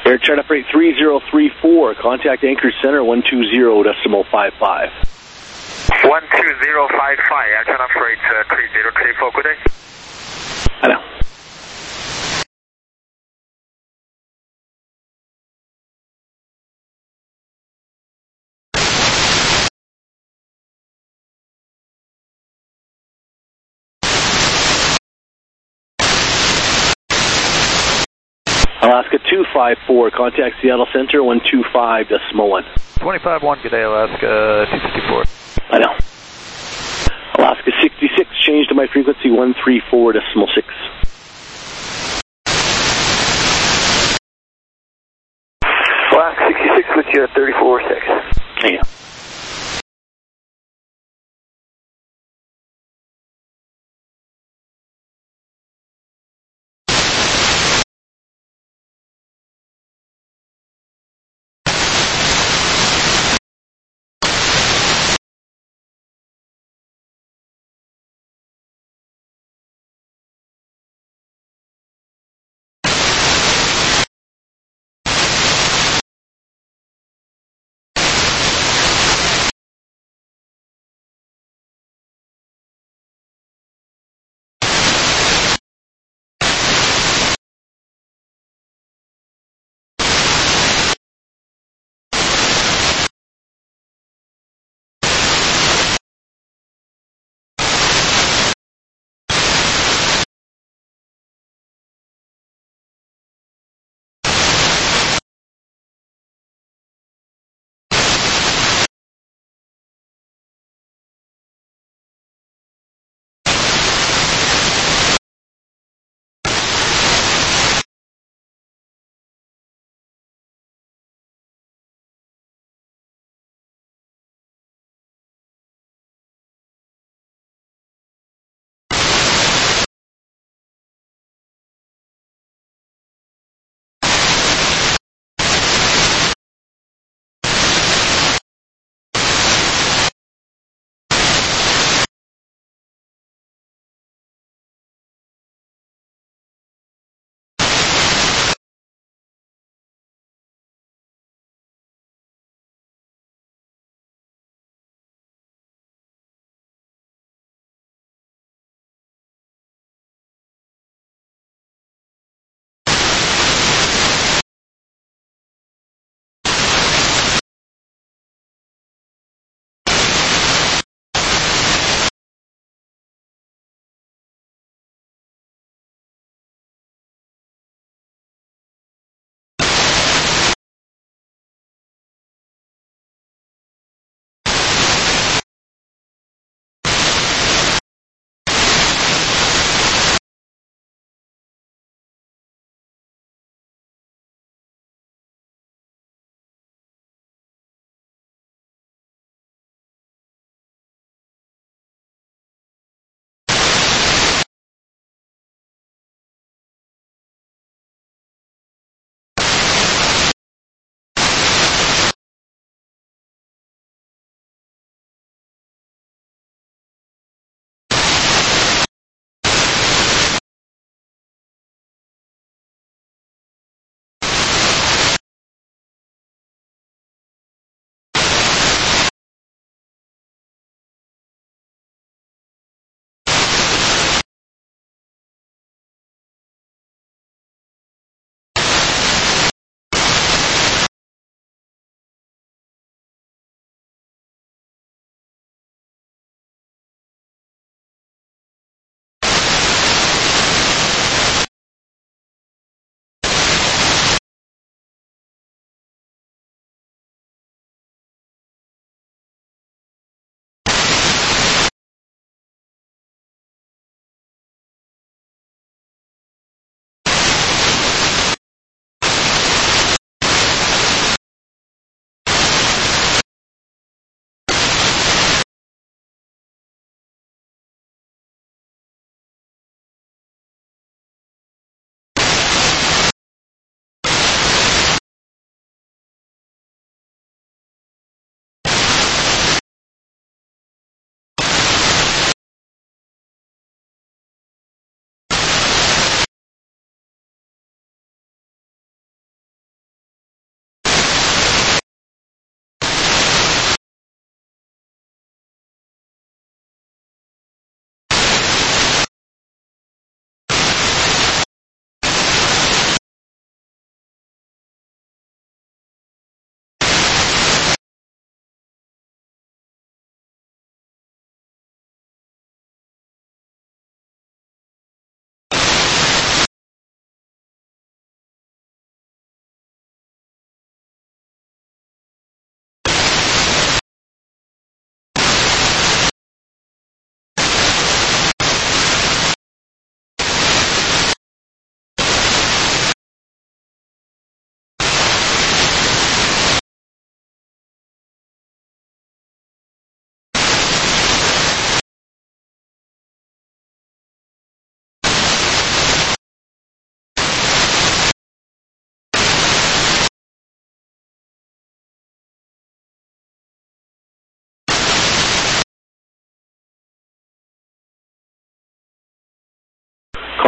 Air China Freight 3034, contact Anchorage Center 120.55. 12055, Air China Freight 3034, good day. I know. Alaska 254, contact Seattle Center 125.1. 25-1, good day, Alaska 254. I know. Alaska 66, change to my frequency 134.6. Alaska 66 with you at 34.6. Yeah.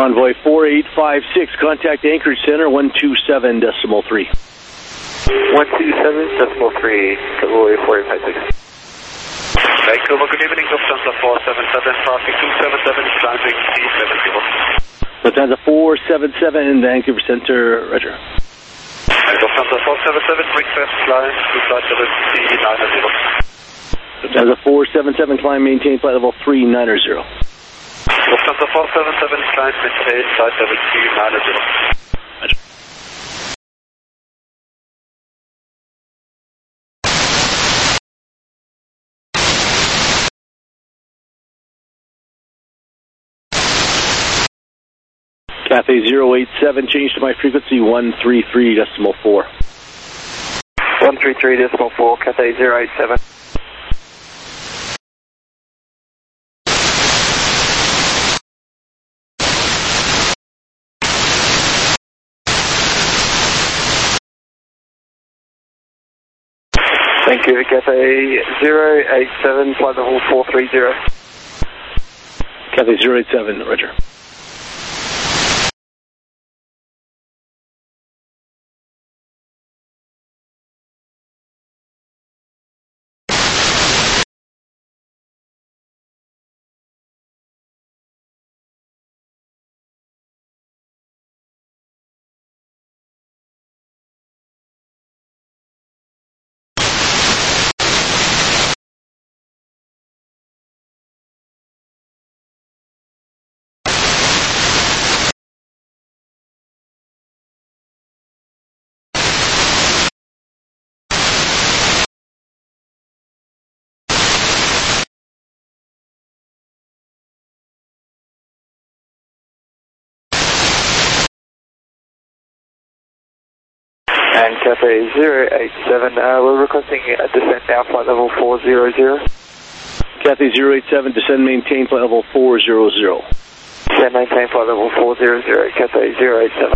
Convoy 4856, contact Anchorage Center 127.3. 127.3, Convoy 4856. Vancouver, good evening, Lufthansa 477, traffic 277, climbing C70. Lufthansa 477 in Vancouver Center, roger. Lufthansa 477, request climb to flight level C90. Lufthansa 477, climb, maintain flight level 390. Lufthansa 477, climb, maintain flight level C90. Roger. Cathay 087, change to my frequency 133.4. 133.4, Cathay 087. Vancouver, Cathay 087, flight level 430. Cathay 087, roger. And Cathay 087, we're requesting a descent now, flight level 400. Cathay 087, descend, maintain flight level 400. Descend, maintain flight level 400, Cathay 087.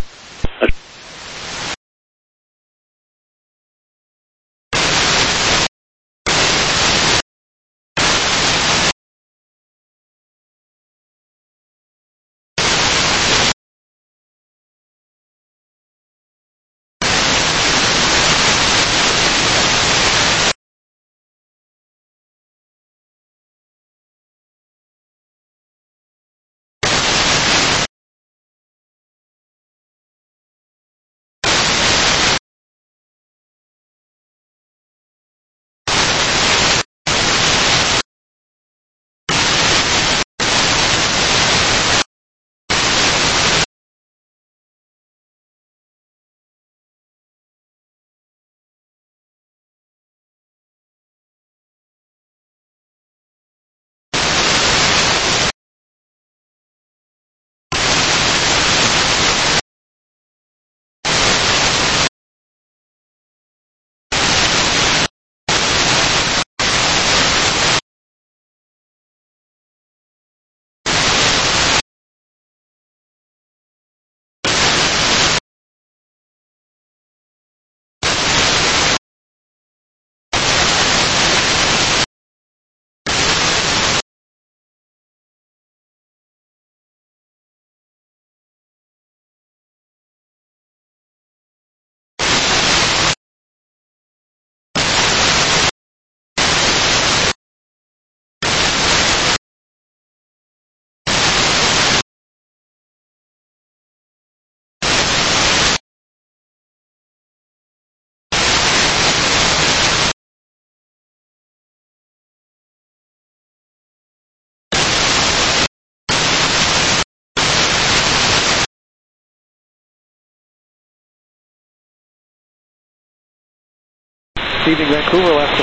Evening Vancouver, Alaska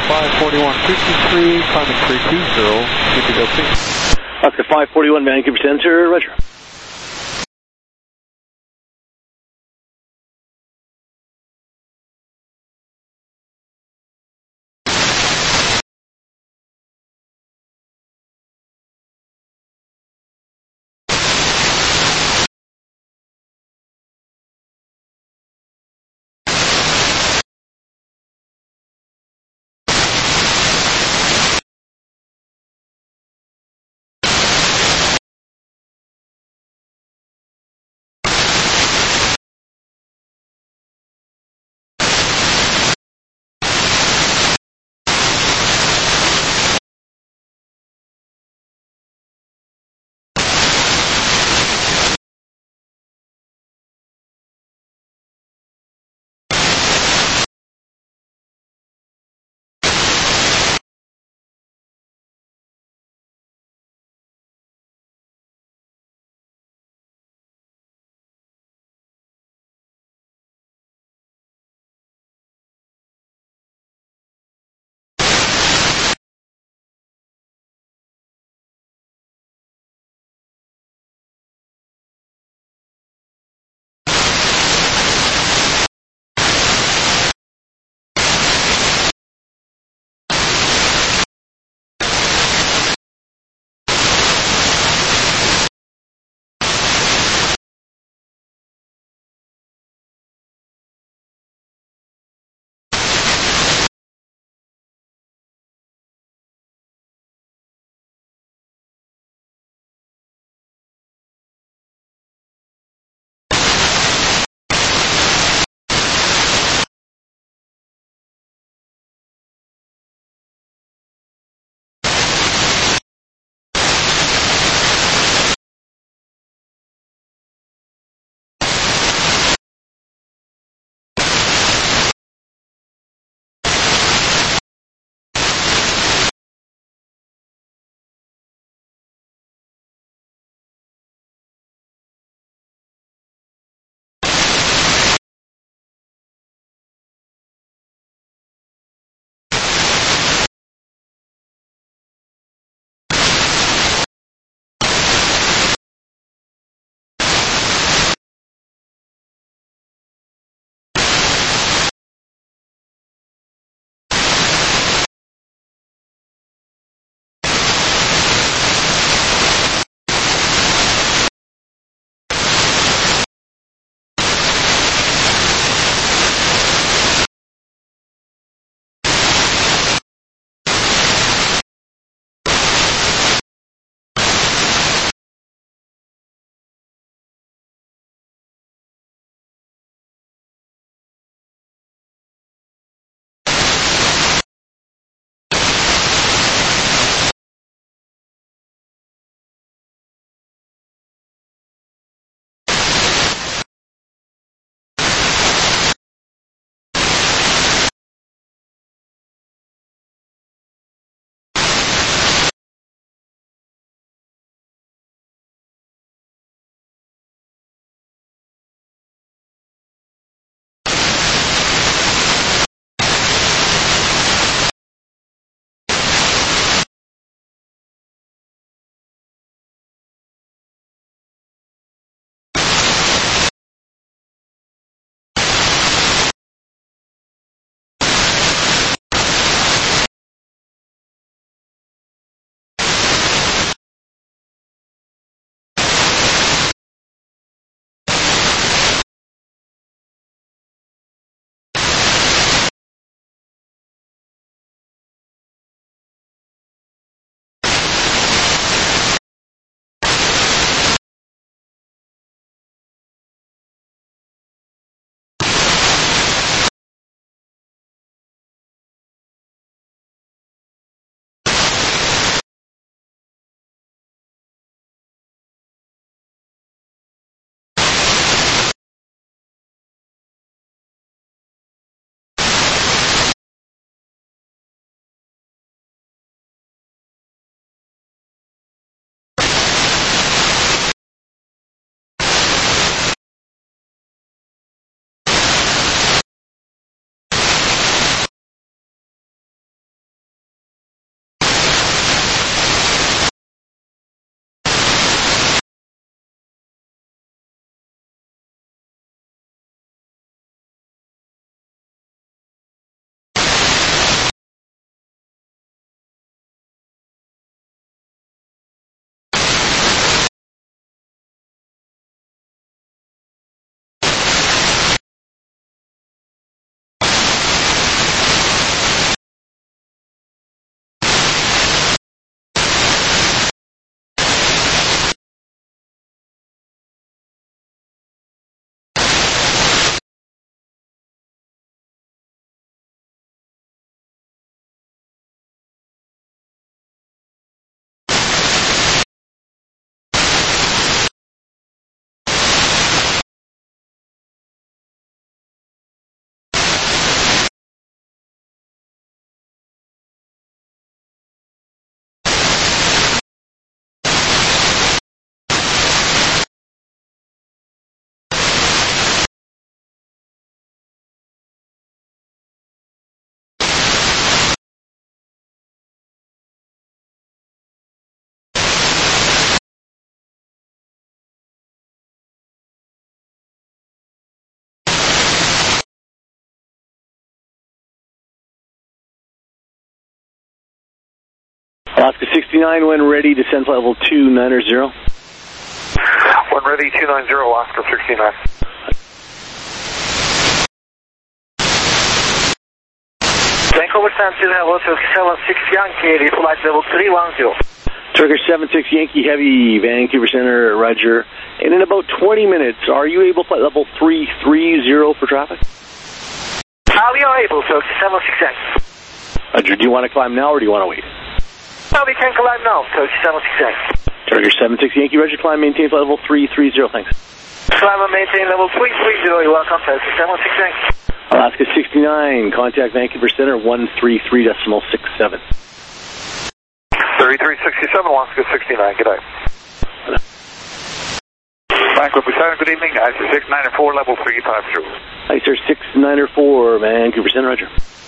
54153, climbing 320, good to go 6. Alaska 541, Vancouver Center, roger. Alaska 69, when ready, descend flight level 290. When ready, 290, Alaska 69. Vancouver Central, level 76 Yankee, flight level 310. Turkish 76 Yankee Heavy, Vancouver Center, roger. And in about 20 minutes, are you able flight level 330 for traffic? We are able, Turkish 76 Yankee. Roger, do you want to climb now or do you want to wait? No, we can climb now, Turkish 76 Yankee. Turkish 76 Yankee, roger, climb, maintain flight level 330, thanks. Climb and maintain level 330, you're welcome, Turkish 76 Yankee. Alaska 69, contact Vancouver Center, 133.67. 3367, Alaska 69, good day. Vancouver Center, good evening, ICE 694, level 350. ICE 694, Vancouver Center, roger.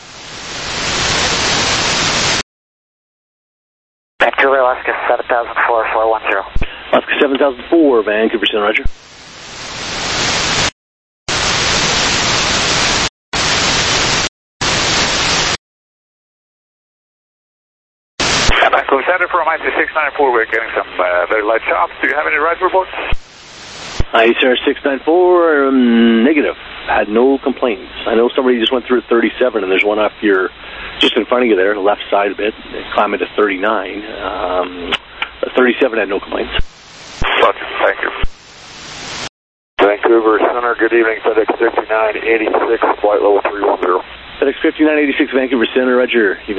Vancouver, Alaska 7004, 410. Alaska 7004, Vancouver Center, roger. Vancouver Center from ICE 694, we're getting some very light chops. Do you have any ride reports? ICE 694, negative. Had no complaints. I know somebody just went through at 37, and there's one up here just in front of you there, left side a bit, climbing to 39. 37 had no complaints. Roger, thank you. Vancouver Center, good evening, FedEx 5986, flight level 310. FedEx 5986, Vancouver Center, roger, evening.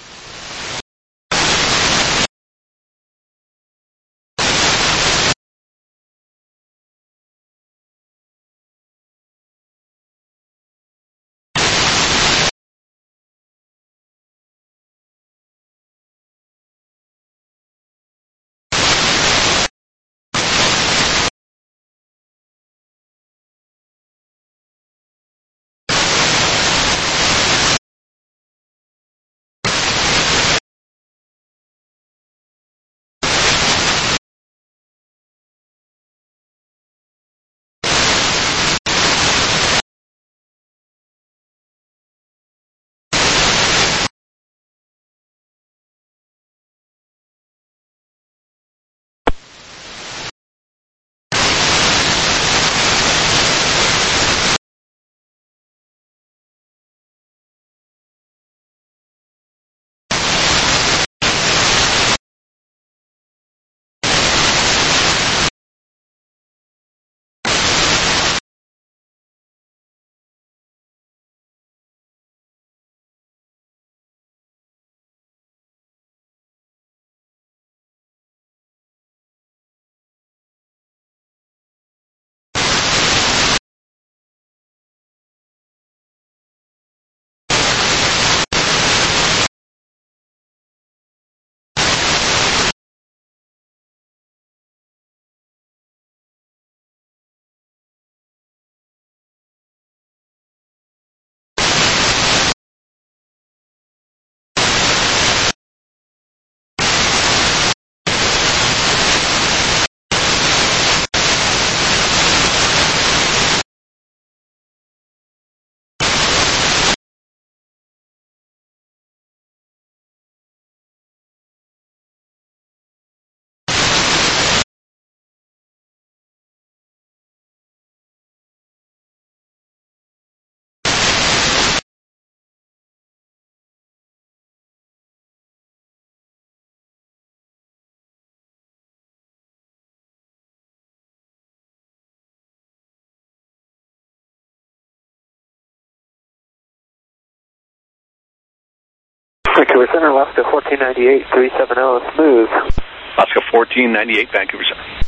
Vancouver Center, Alaska 1498, 370, smooth. Alaska 1498, Vancouver Center.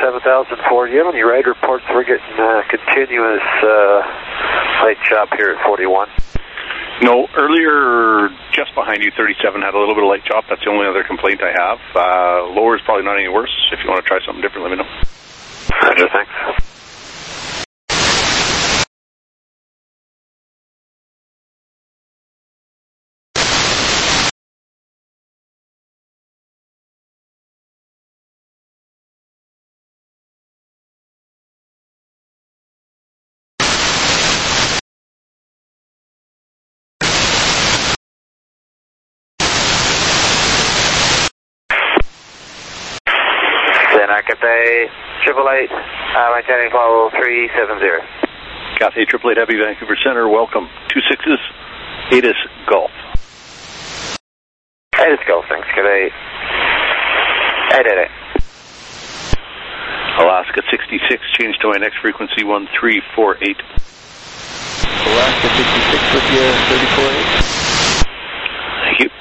7004. Do you have any ride reports? We're getting continuous light chop here at 41. No, earlier, just behind you, 37 had a little bit of light chop. That's the only other complaint I have. Lower is probably not any worse. If you want to try something different, let me know. Roger, thanks. Cathay 888, maintaining follow 370. Cathay 888 Heavy, Vancouver Center, welcome. 26's, ATIS Golf. ATIS Golf, thanks. Cathay 888. Alaska 66, change to my next frequency 1348. Alaska 66 with you, 34.8. Thank you.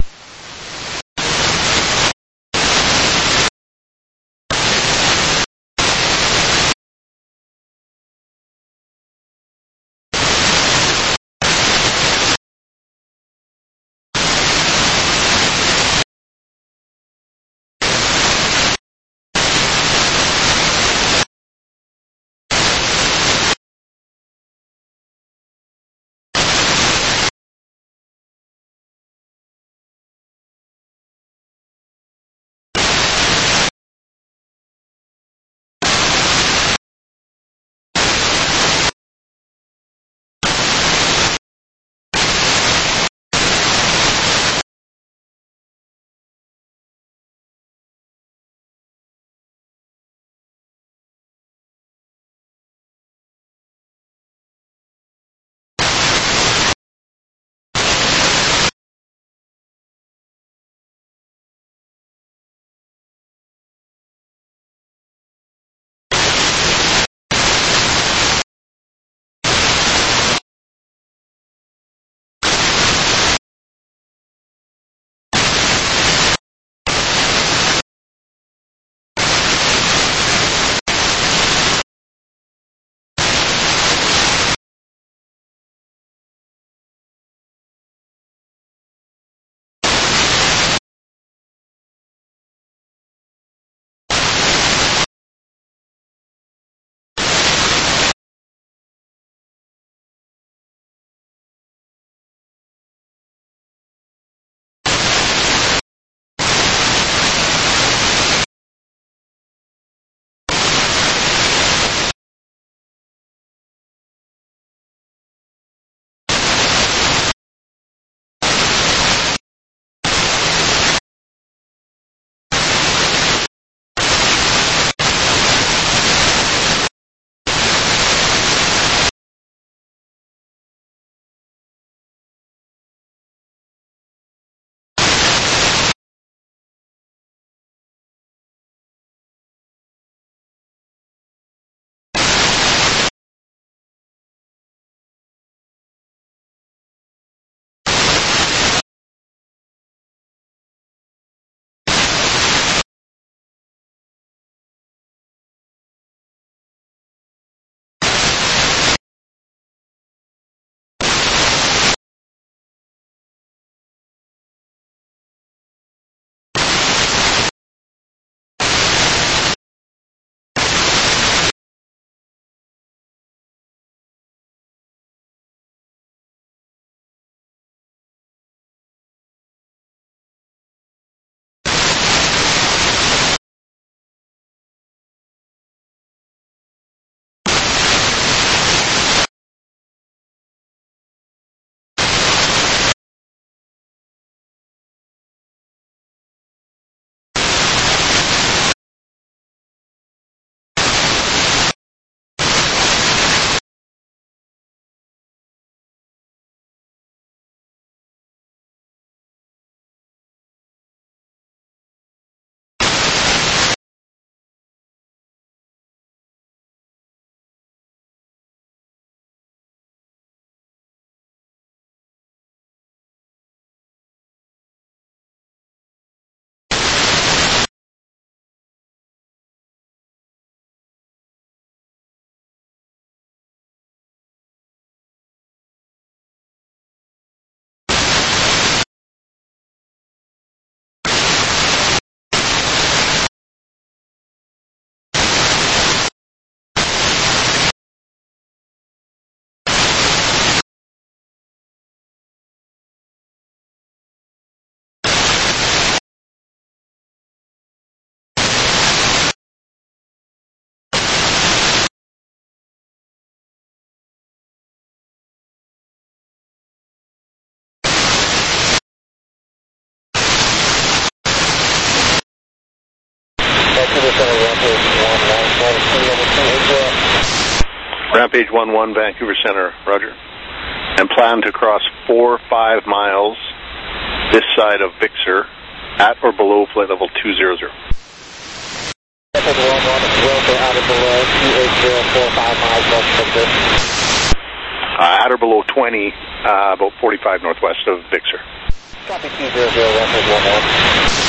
Rampage 11, Vancouver Center, roger. And plan to cross 4 or 5 miles this side of Vixer at or below flight level 200. Rampage 11, at or below 280, 4 or 5 miles west of Vixer. At or below 20, about 45 northwest of Vixer. Copy 200, Rampage 11.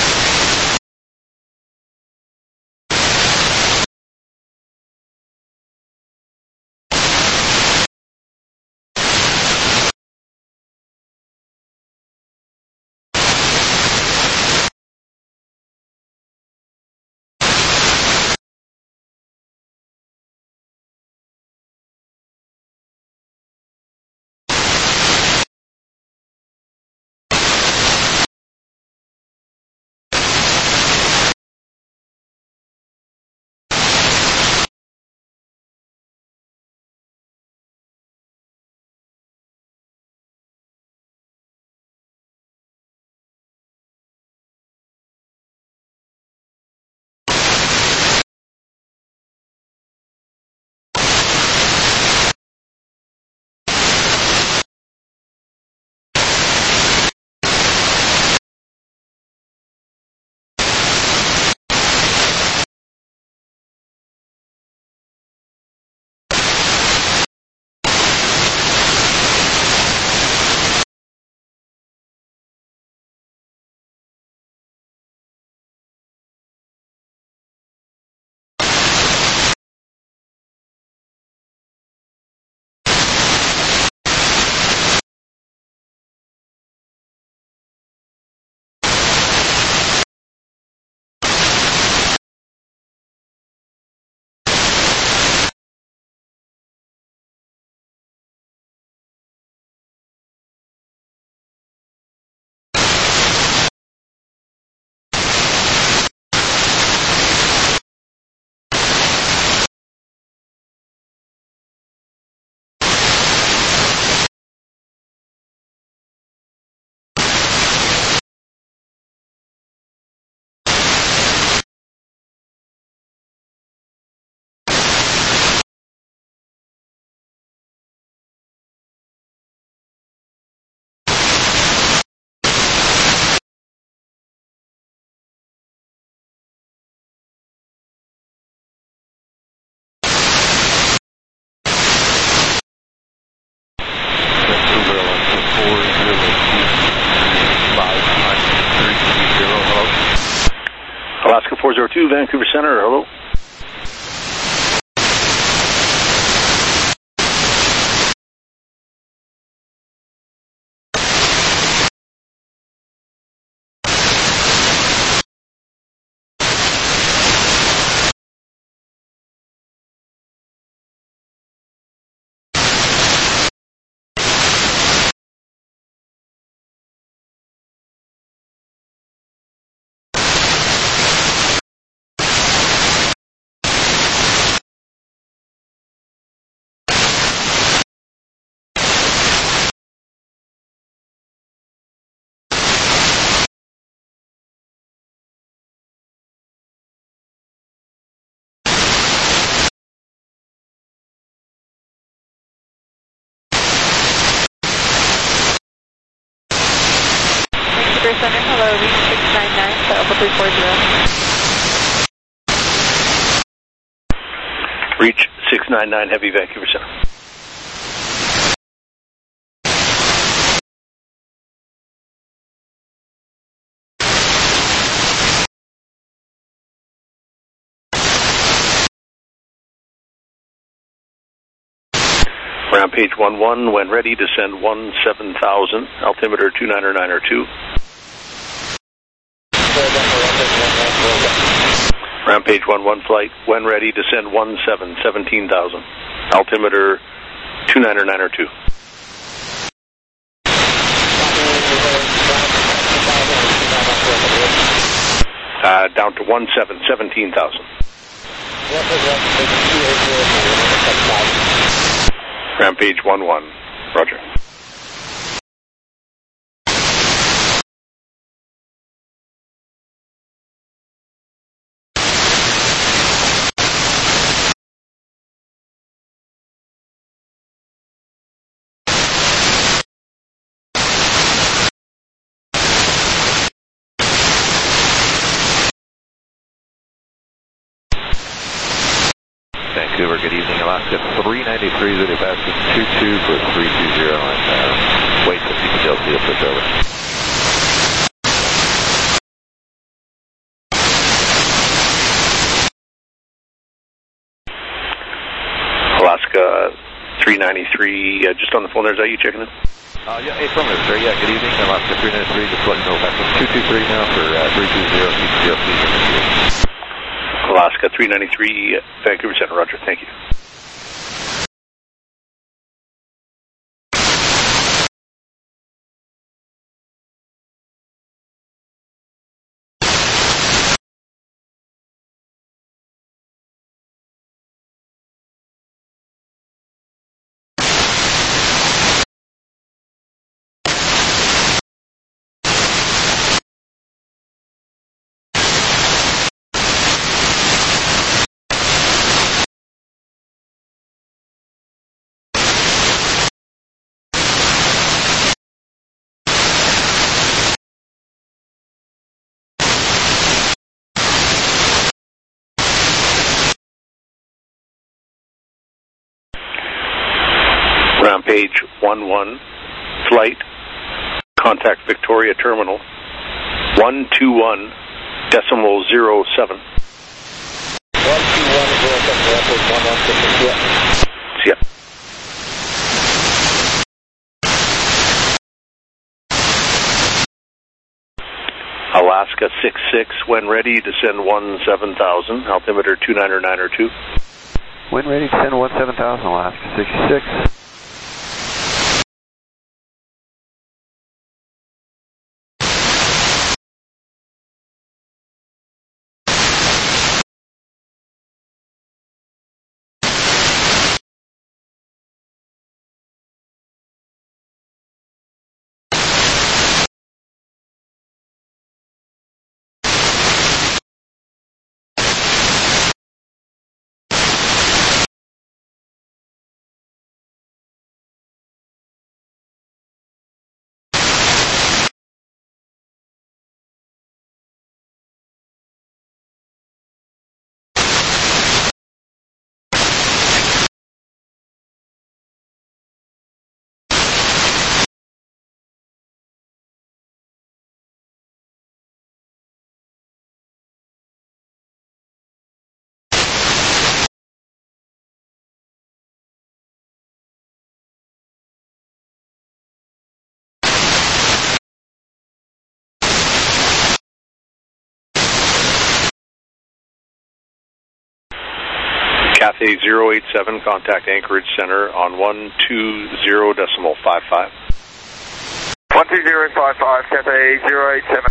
Alaska 402, Vancouver Center, hello. Vancouver Center, hello, reach 699 to Alpha 340. Reach 699 Heavy, Vancouver Center. Rampage 11, when ready, descend 17,000, altimeter 29902. Rampage 11 flight, when ready, descend 17,000, altimeter 29902. Down to 17,000. Rampage 11, roger. Vancouver, good evening. Alaska 393, Zulu passing 22 for 320 and wait for CPLC to push over. Alaska 393, just on the phone there, is that you checking in? Yeah, affirmative, sir. Yeah, good evening. Alaska 393, just letting you know passing 223 now for 320 CPLC. Alaska 393, Vancouver Center, roger, thank you. Rampage 11, flight, contact Victoria Terminal, 121.07. 121.07, See ya. Alaska 66, when ready, descend 17,000, altimeter 29902. When ready, descend 17,000, Alaska 66. Cathay 087, contact Anchorage Center on 120.55. 120.55, Cathay 087.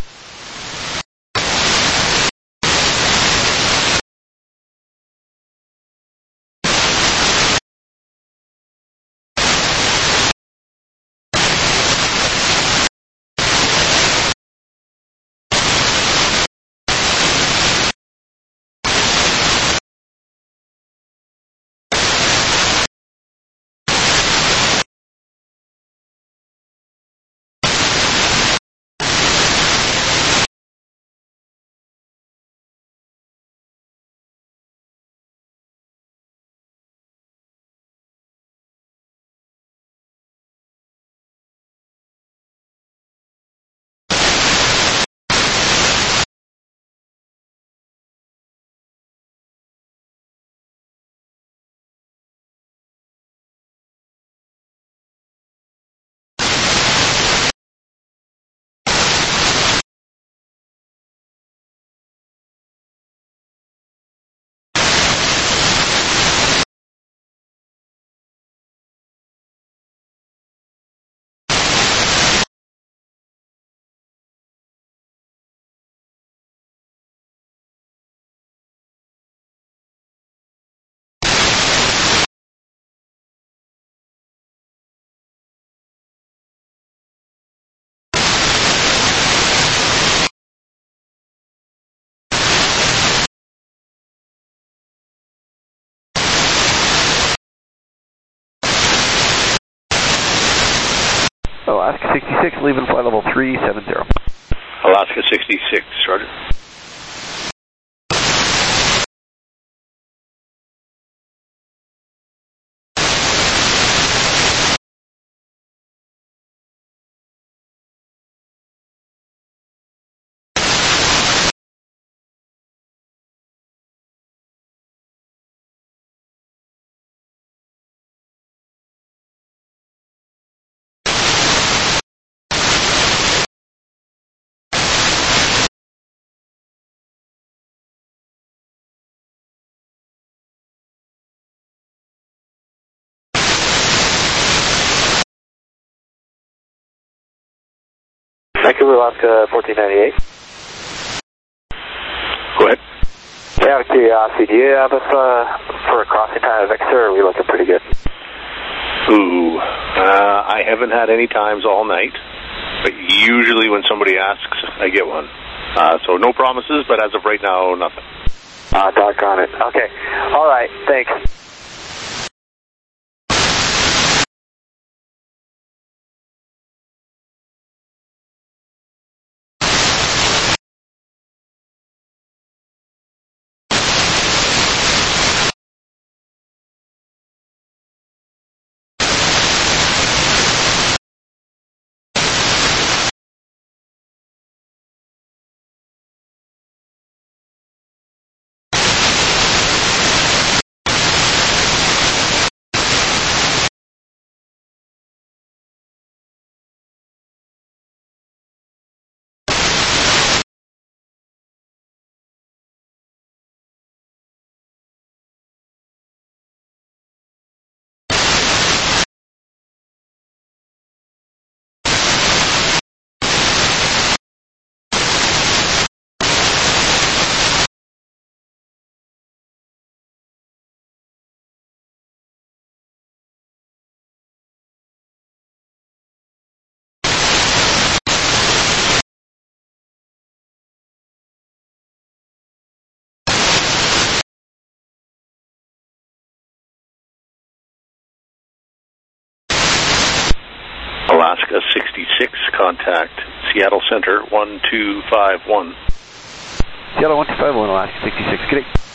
Alaska 66, leaving flight level 370. Alaska 66, roger. Vancouver, Alaska, 1498. Go ahead. Yeah, out of curiosity, do you have us for a crossing time of Victor, or are we looking pretty good? Ooh, I haven't had any times all night, but usually when somebody asks, I get one. So no promises, but as of right now, nothing. Doggone it. Okay. All right. Thanks. Alaska 66, contact Seattle Center 1251. Seattle 1251, Alaska 66. Good day.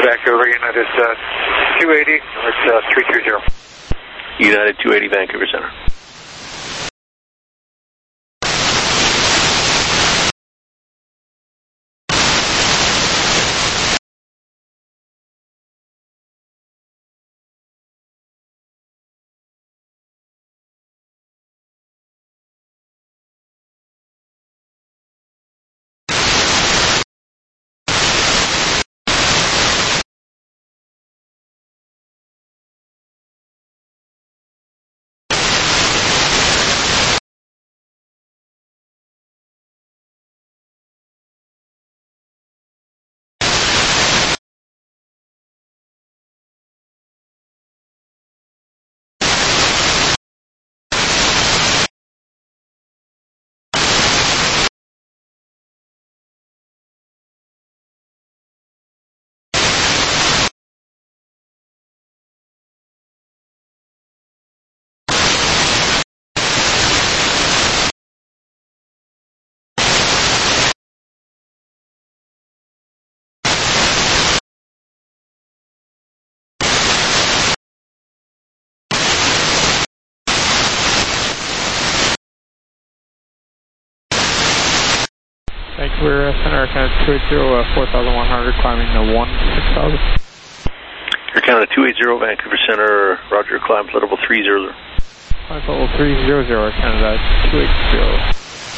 Back over United 280, it's 330. United 280, Vancouver Center. Vancouver Center, Canada 280, 4,100, climbing to 16,000. Air Canada 280, Vancouver Center, roger, climb flight level 300. Climb level 300, Air Canada 280.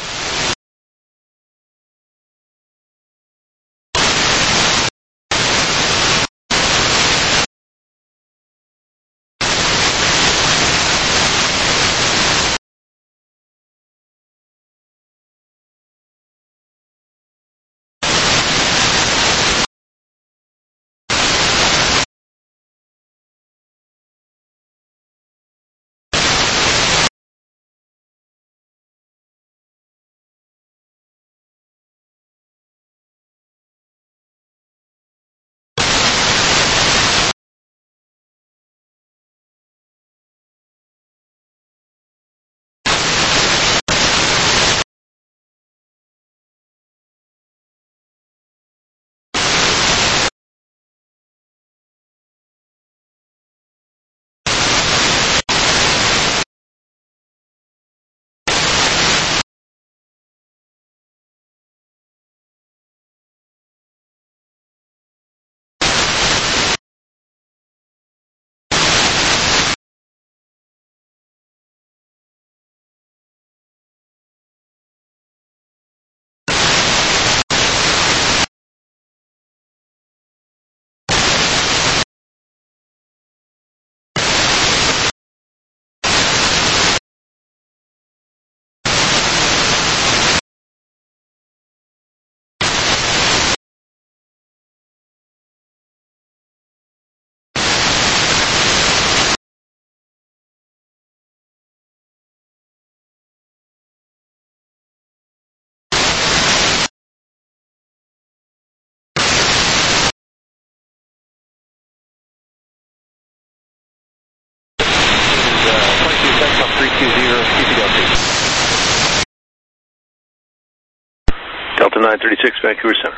Delta 936, Vancouver Center.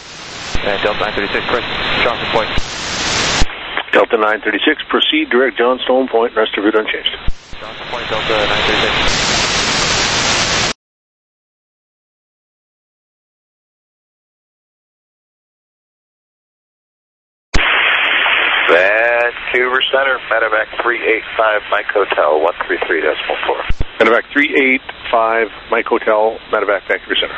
Delta 936, press Johnson Point. Delta 936, proceed direct Johnstone Point, rest of route unchanged. Johnson Point, Delta 936. Vancouver Center, Medevac 385, Mike Hotel 133.4. Medevac 385, Mike Hotel, Medevac Vancouver Center.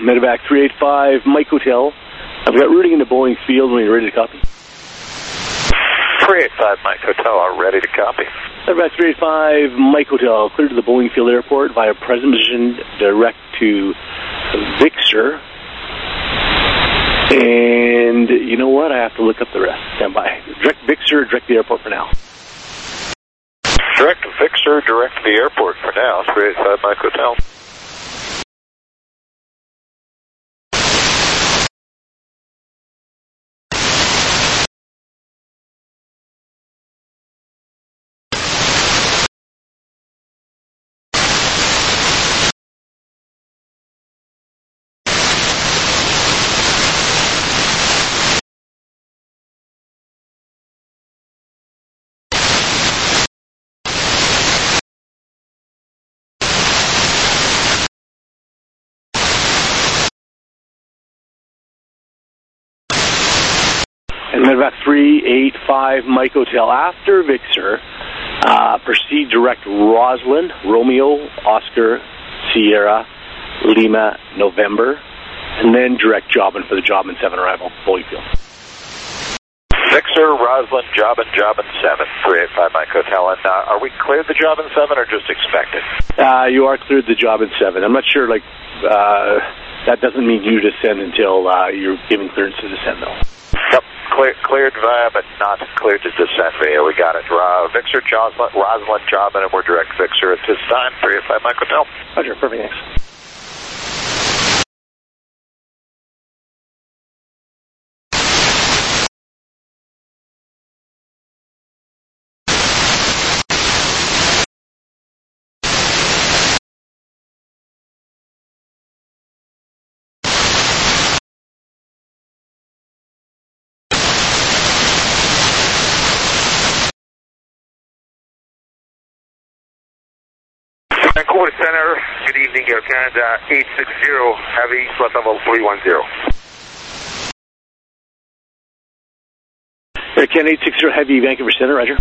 Medevac 385, Mike Hotel. I've got routing into Boeing Field when you're ready to copy. 385 Mike Hotel, I'm ready to copy. Medevac 385, Mike Hotel, clear to the Boeing Field Airport via present position direct to Vixer. And you know what? I have to look up the rest. Stand by. Direct Vixer, direct the airport for now. Direct Vixer, direct to the airport for now, 385 Mike Hotel. And Medevac 385 Mike Hotel. After Vixer, proceed direct Roslyn, Romeo, Oscar, Sierra, Lima, November, and then direct Jobin for the Jobin 7 arrival, Boeing Field. Vixer, Roslyn, Jobin 7, 385 Mike Hotel. And are we cleared the Jobin 7 or just expected? You are cleared the Jobin 7. I'm not sure, that doesn't mean you descend until you're given clearance to descend, though. Yep, cleared via, but not cleared to descend via. We got it. Vixer, Roslyn, Jobin, and we're direct Vixer at this time, 385 Mike Hotel. Roger, perfect, thanks. Vancouver Center, good evening, Air Canada 860 Heavy, flight level 310. Air Canada 860 Heavy, Vancouver Center, roger.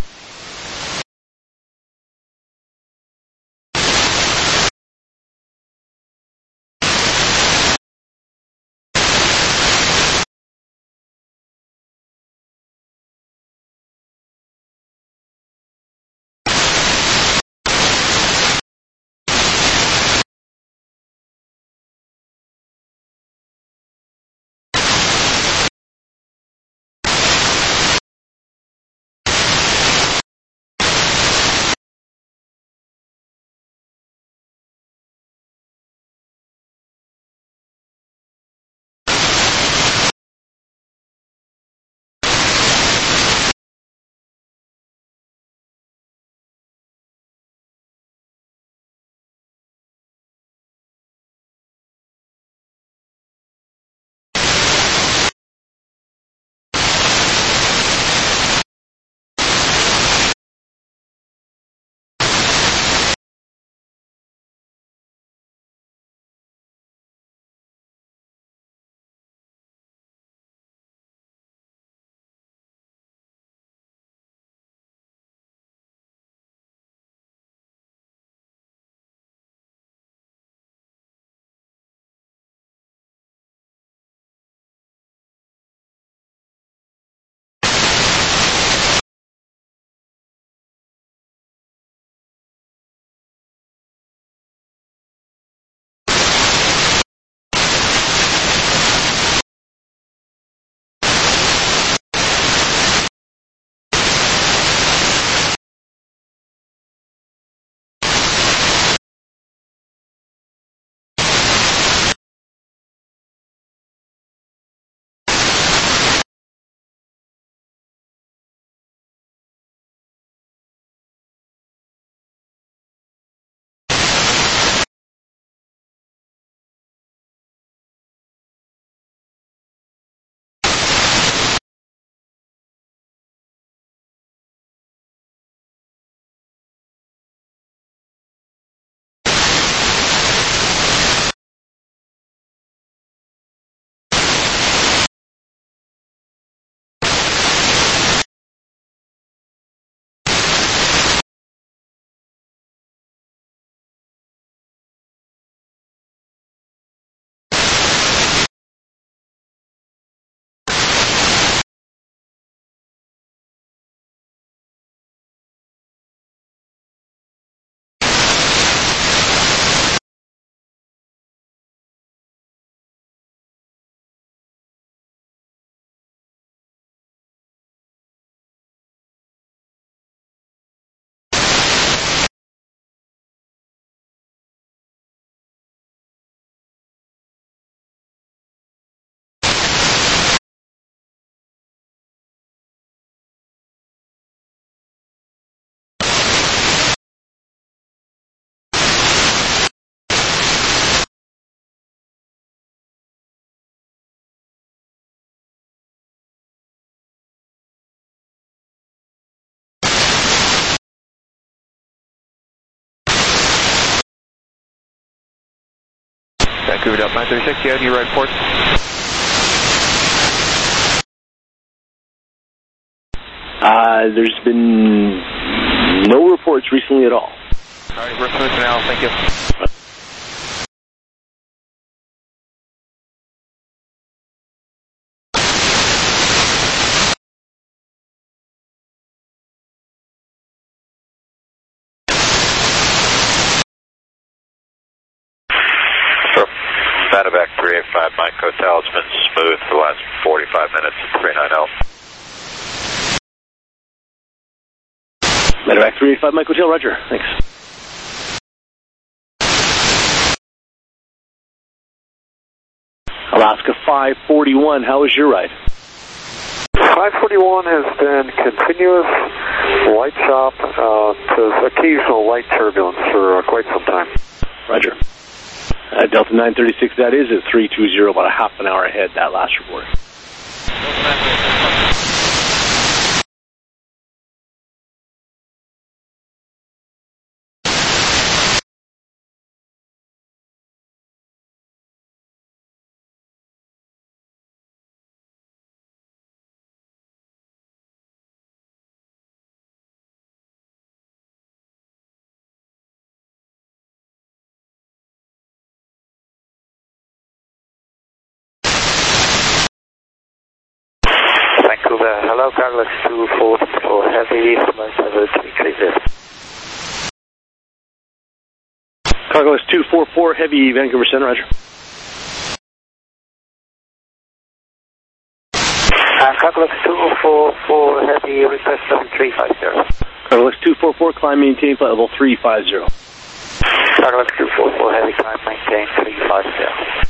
Vancouver Delta 936, you have your right port. There's been no reports recently at all. Alright, we're smooth now, thank you. Medevac 385 Mike Hotel, it's been smooth for the last 45 minutes at 390. Medevac 385 Mike Hotel, roger. Thanks. Alaska 541, how was your ride? 541 has been continuous light chop to occasional light turbulence for quite some time. Roger. Delta 936, that is at 320, about a half an hour ahead, that last report. Hello, Carlos 244 Heavy, flight level 330. Carlos 244 Heavy, Vancouver Center, roger. Carlos 244 Heavy, request 7350. Carlos 244, climb maintain flight level 350. Carlos 244 Heavy, climb maintain 350.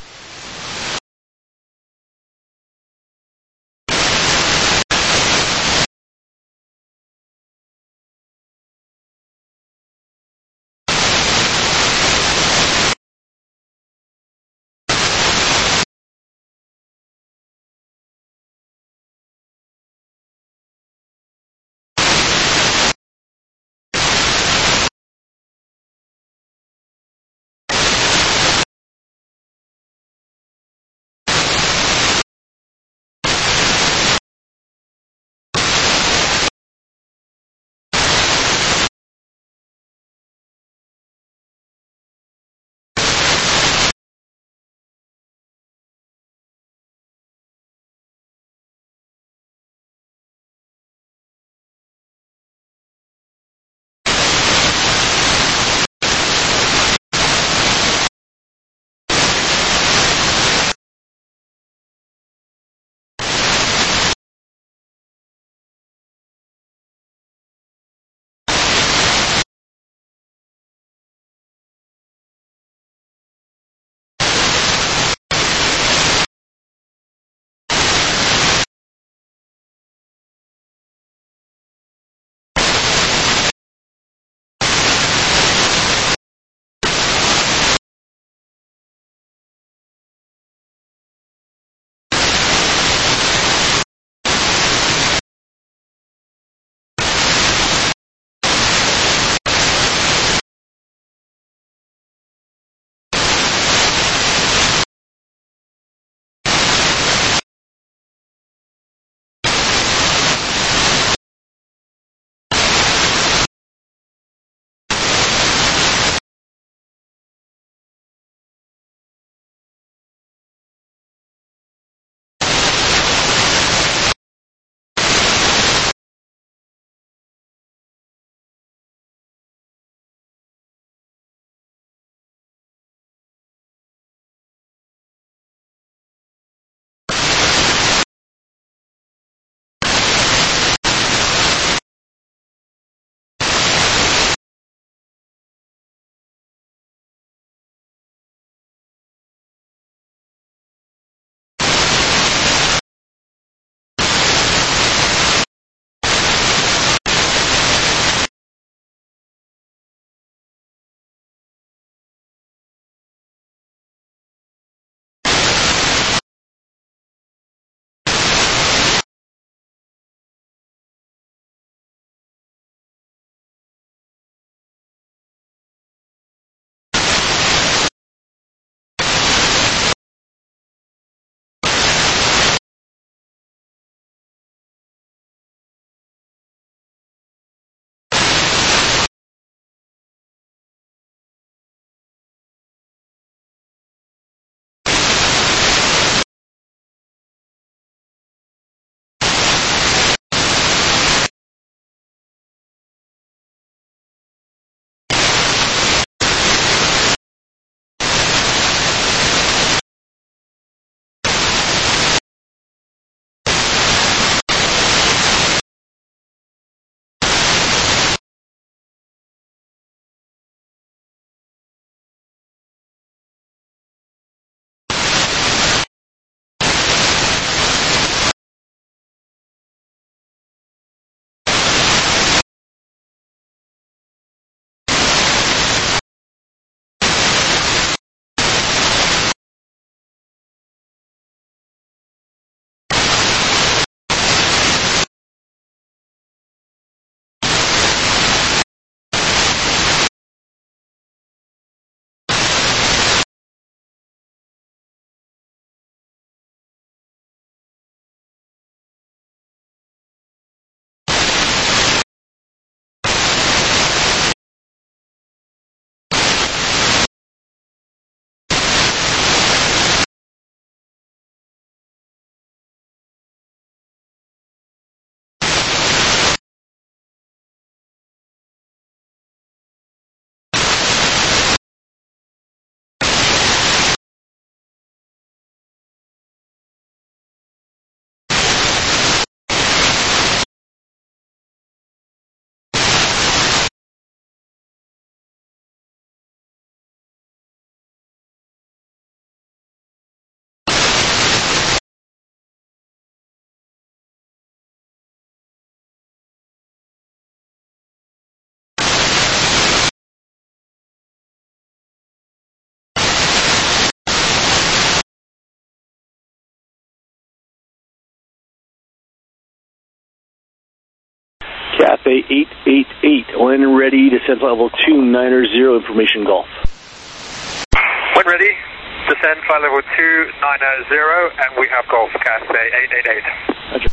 Cathay 888, when ready, descent level 290, information Golf. When ready, descend flight level 290, and we have Golf, Cathay 888. Roger.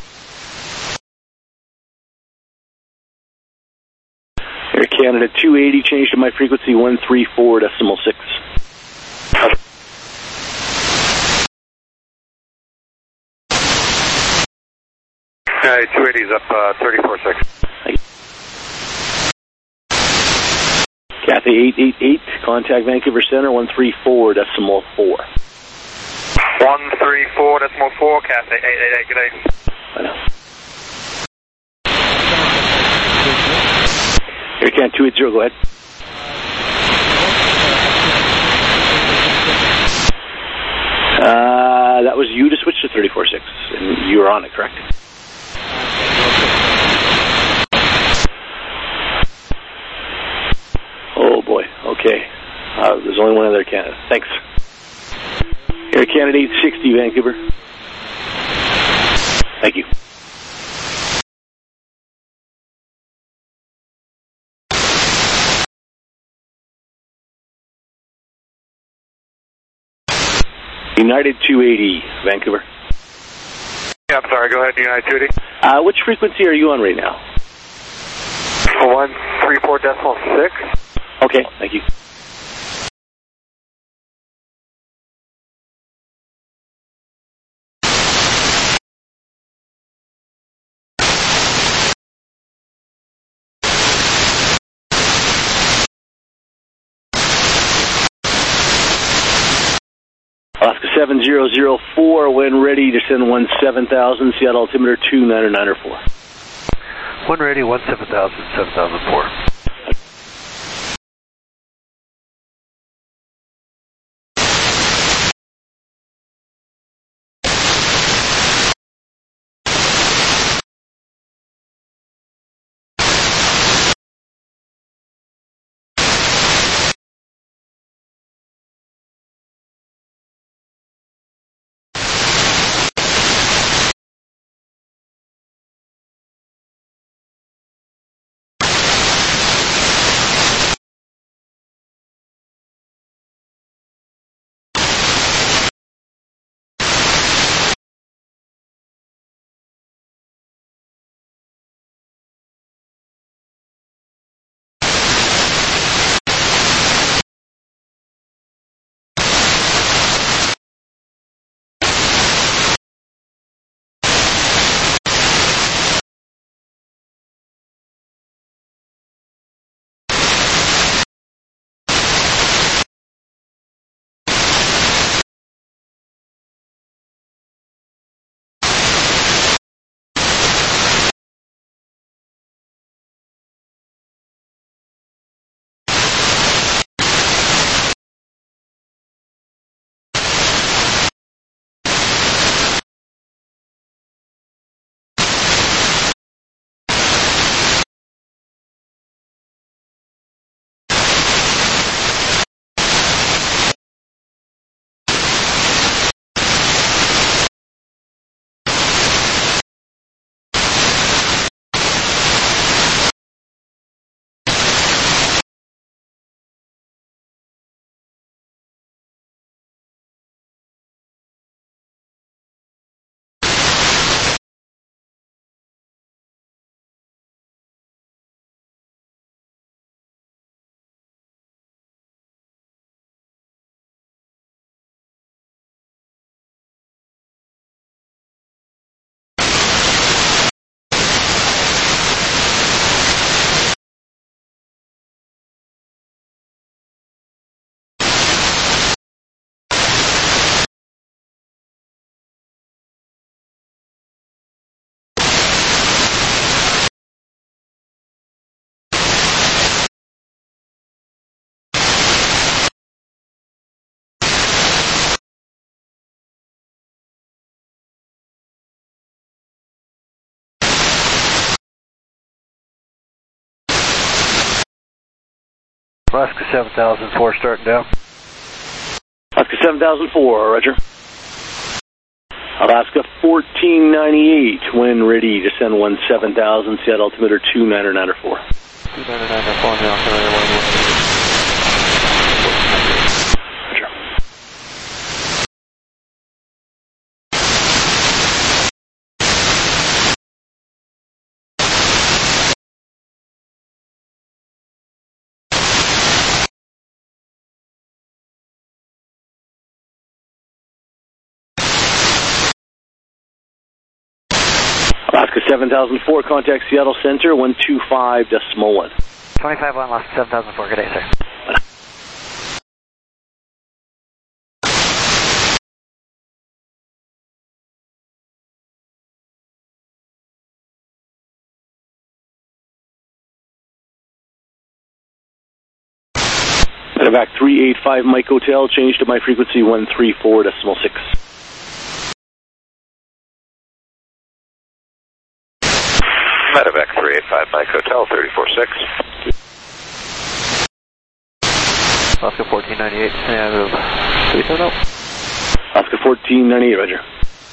Air Canada 280, change to my frequency 134.6. Okay, 280 is up 34.6. Cathay 888, contact Vancouver Center 134.4. 134.4, Cathay 888, good day. I know. Air Canada 280, go ahead. That was you to switch to 34.6, and you were on it, correct? Oh boy, okay. There's only one other Canada. Thanks. Air Canada 860, Vancouver. Thank you. United 280, Vancouver. Yeah, I'm sorry, go ahead, United 280. Which frequency are you on right now? 134.6. Okay, thank you. Alaska 7004, when ready, descend 17,000, Seattle altimeter 29904. When ready, 17,000, 7004. Alaska 7004 starting down. Alaska 7004, roger. Alaska 1498, when ready, descend 17,000, Seattle altimeter 2994. 2994 on the altimeter 118. Alaska 7004, contact Seattle Center 125.1. 25-1, Alaska 7004, good day, sir. Medevac 385 Mike Hotel, change to my frequency 134.6. Medevac 385 Mike Hotel, 34.6. Alaska 1498, and 370. Alaska 1498, roger.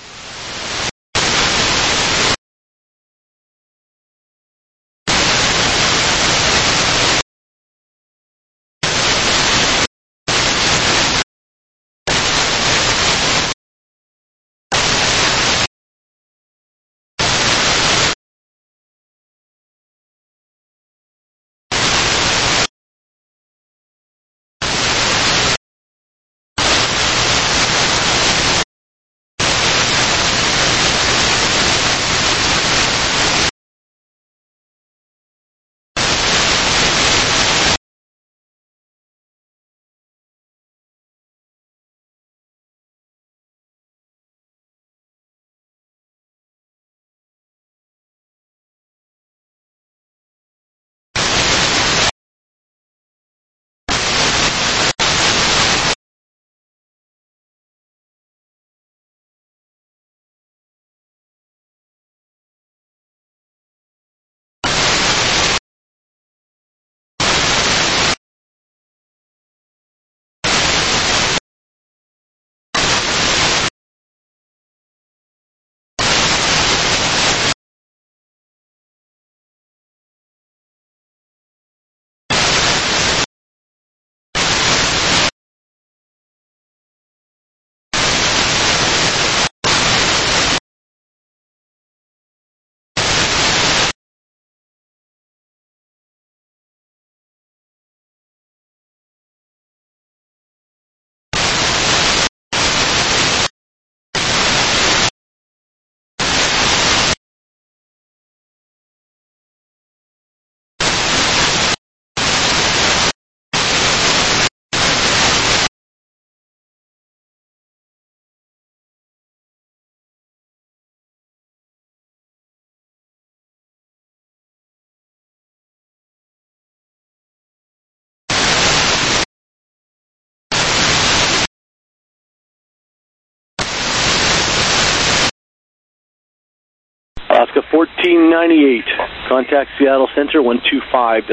Alaska 1498, contact Seattle Center 125.1.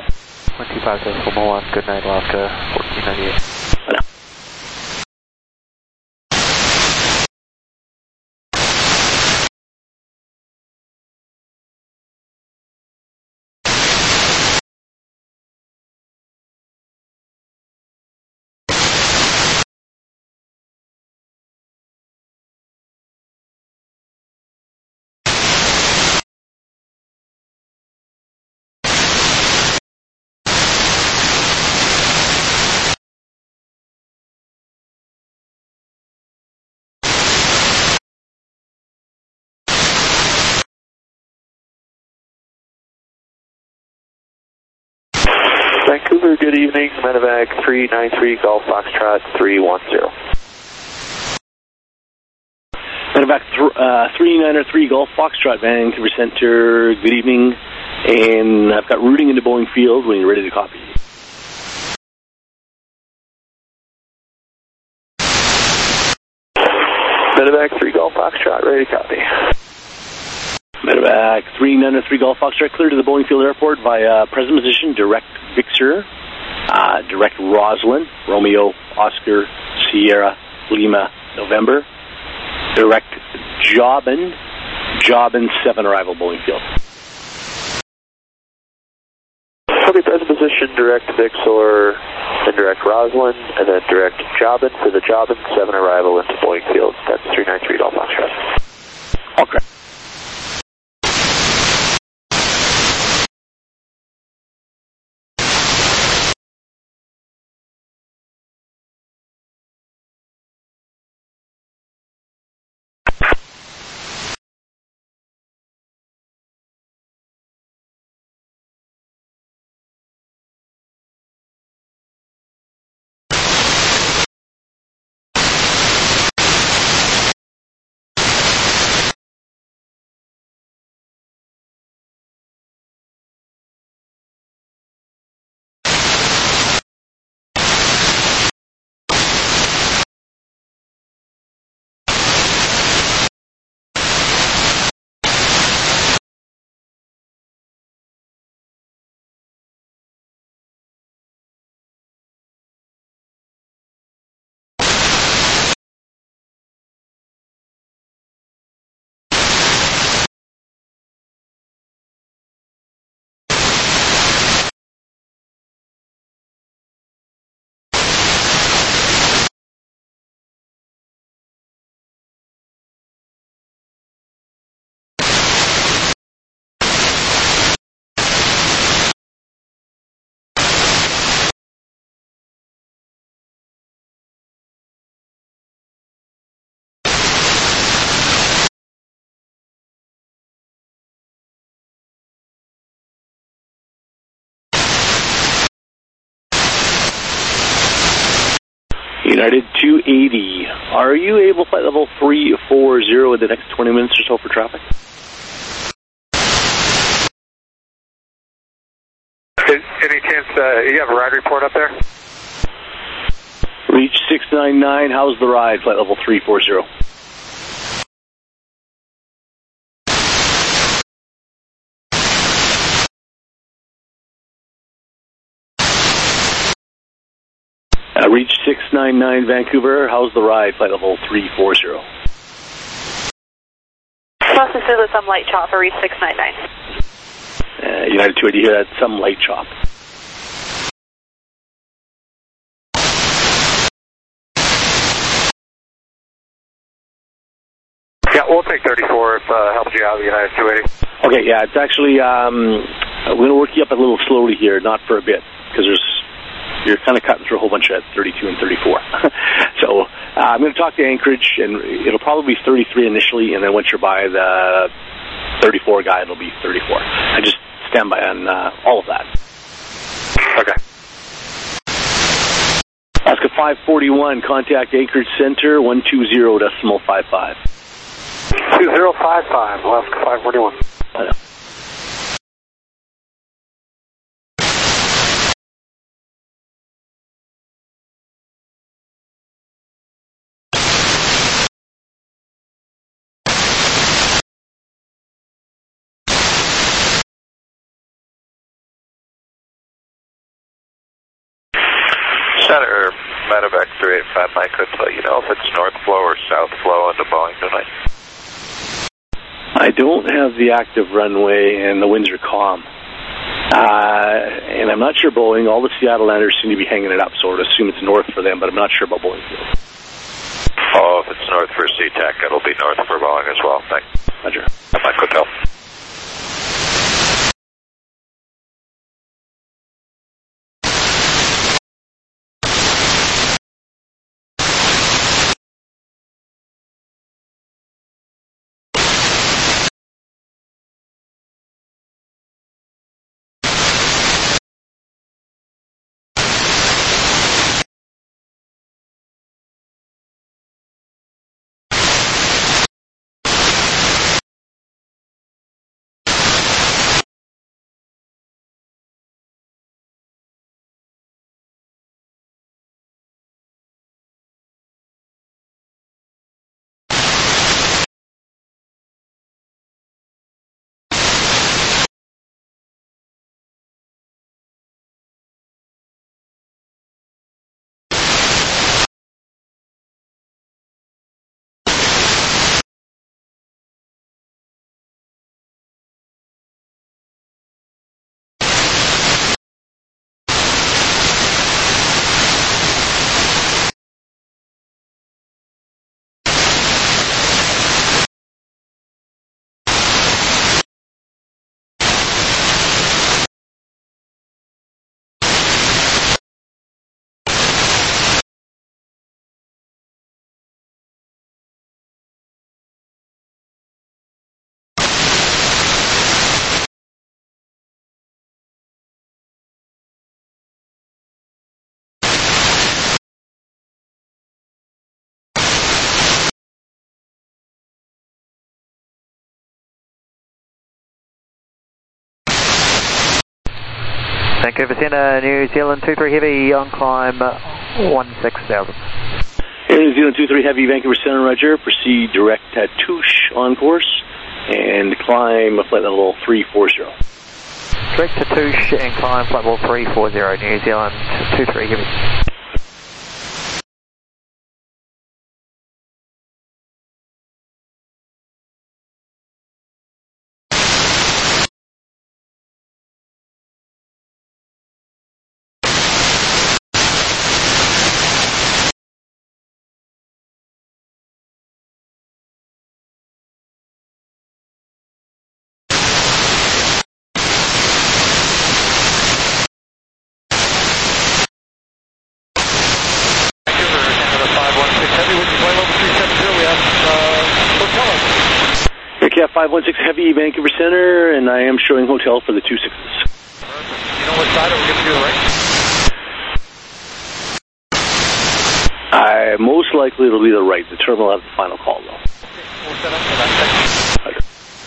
125.1, good night, Alaska 1498. Vancouver, good evening. Medevac 393 Golf Foxtrot 310. Medevac 393 Golf Foxtrot, Vancouver Center, good evening. And I've got routing into Boeing Field when you're ready to copy. Medevac 3 Golf Foxtrot, ready to copy. Medevac 393 Golf Foxtrot, clear to the Boeing Field Airport via present position, direct Victor, direct Roslyn, Romeo, Oscar, Sierra, Lima, November. Direct Jobin 7 arrival Boeing Field. Okay, present position, direct Vixor, then direct Roslyn, and then direct Jobin for the Jobin 7 arrival into Boeing Field. That's 393 Golf Foxtrot. Okay. United 280. Are you able to flight level 340 in the next 20 minutes or so for traffic? Any chance you have a ride report up there? Reach 699. How's the ride? Flight level 340. Reach 699 Vancouver. How's the ride? Flight level 340. Boston City with some light chop for reach 699. United 280 here at some light chop. Yeah, we'll take 34 if helps you out, United 280. Okay, yeah, it's actually, we're going to work you up a little slowly here, not for a bit, because you're kind of cutting through a whole bunch at 32 and 34. So I'm going to talk to Anchorage, and it'll probably be 33 initially, and then once you're by the 34 guy, it'll be 34. I just stand by on all of that. Okay. Alaska 541, contact Anchorage Center, 120.55. 2055, Alaska 541. I know. Center, Medevac 385, Mike could let you know if it's north flow or south flow into Boeing tonight. I don't have the active runway, and the winds are calm. And I'm not sure Boeing. All the Seattle landers seem to be hanging it up, so I would assume it's north for them, but I'm not sure about Boeing Field. Oh, if it's north for SeaTac, it'll be north for Boeing as well. Thanks. Roger. Mike could help. Vancouver Centre, New Zealand 23 Heavy on climb 16,000. New Zealand 23 Heavy, Vancouver Centre, Roger. Proceed direct at Touche on course and climb flight level 340. Direct to Touche and climb flight level 340, New Zealand 23 Heavy. Aircraft 516 Heavy, Vancouver Centre, and I am showing hotel for the 26s. You know what side are we going to do the right? Most likely it'll be the right. The terminal will have the final call, though. We'll set up for that. Roger.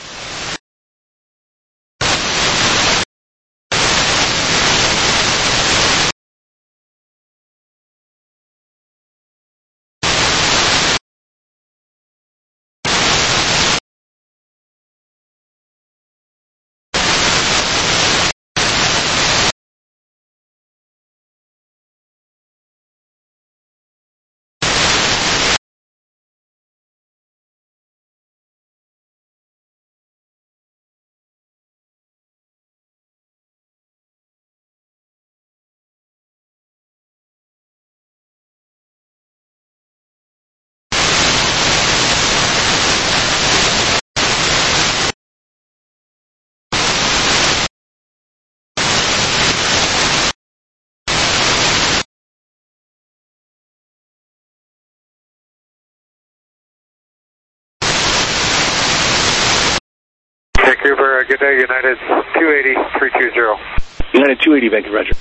Vancouver, good day, United 280, 320. United 280, Vancouver, Roger.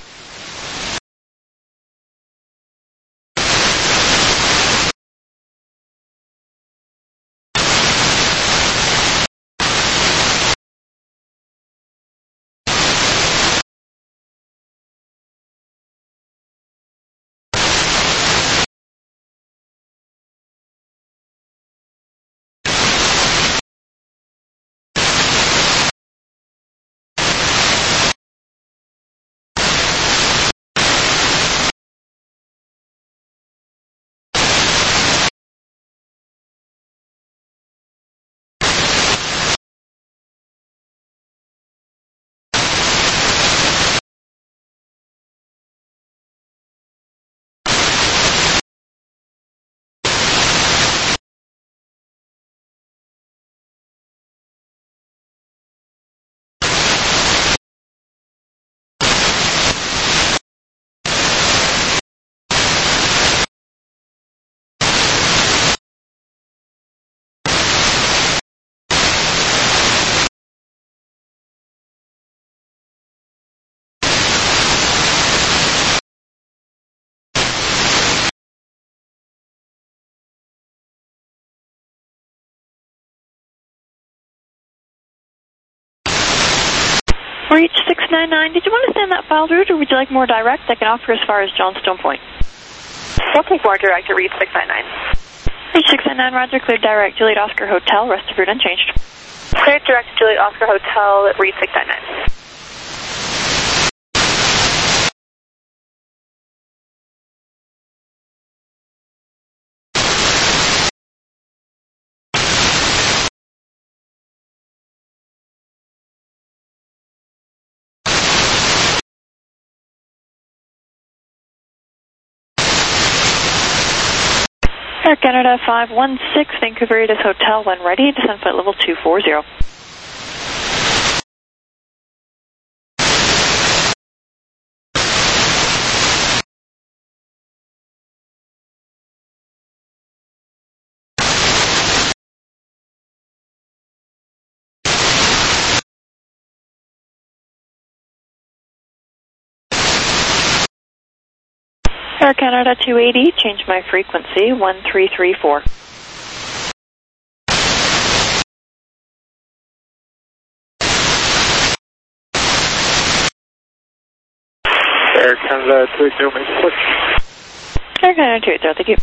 Reach 699, did you want to send that filed route or would you like more direct? I can offer as far as Johnstone Point. We'll take more direct to reach 699. Reach 699, Roger, cleared direct, Juliet Oscar Hotel, rest of route unchanged. Cleared direct to Juliet Oscar Hotel, reach 699. Air Canada 516, Vancouver Edith Hotel, when ready, descend flight level 240. Air Canada 280, change my frequency, 1334. Air Canada 280, make a push. Air Canada 280, thank you.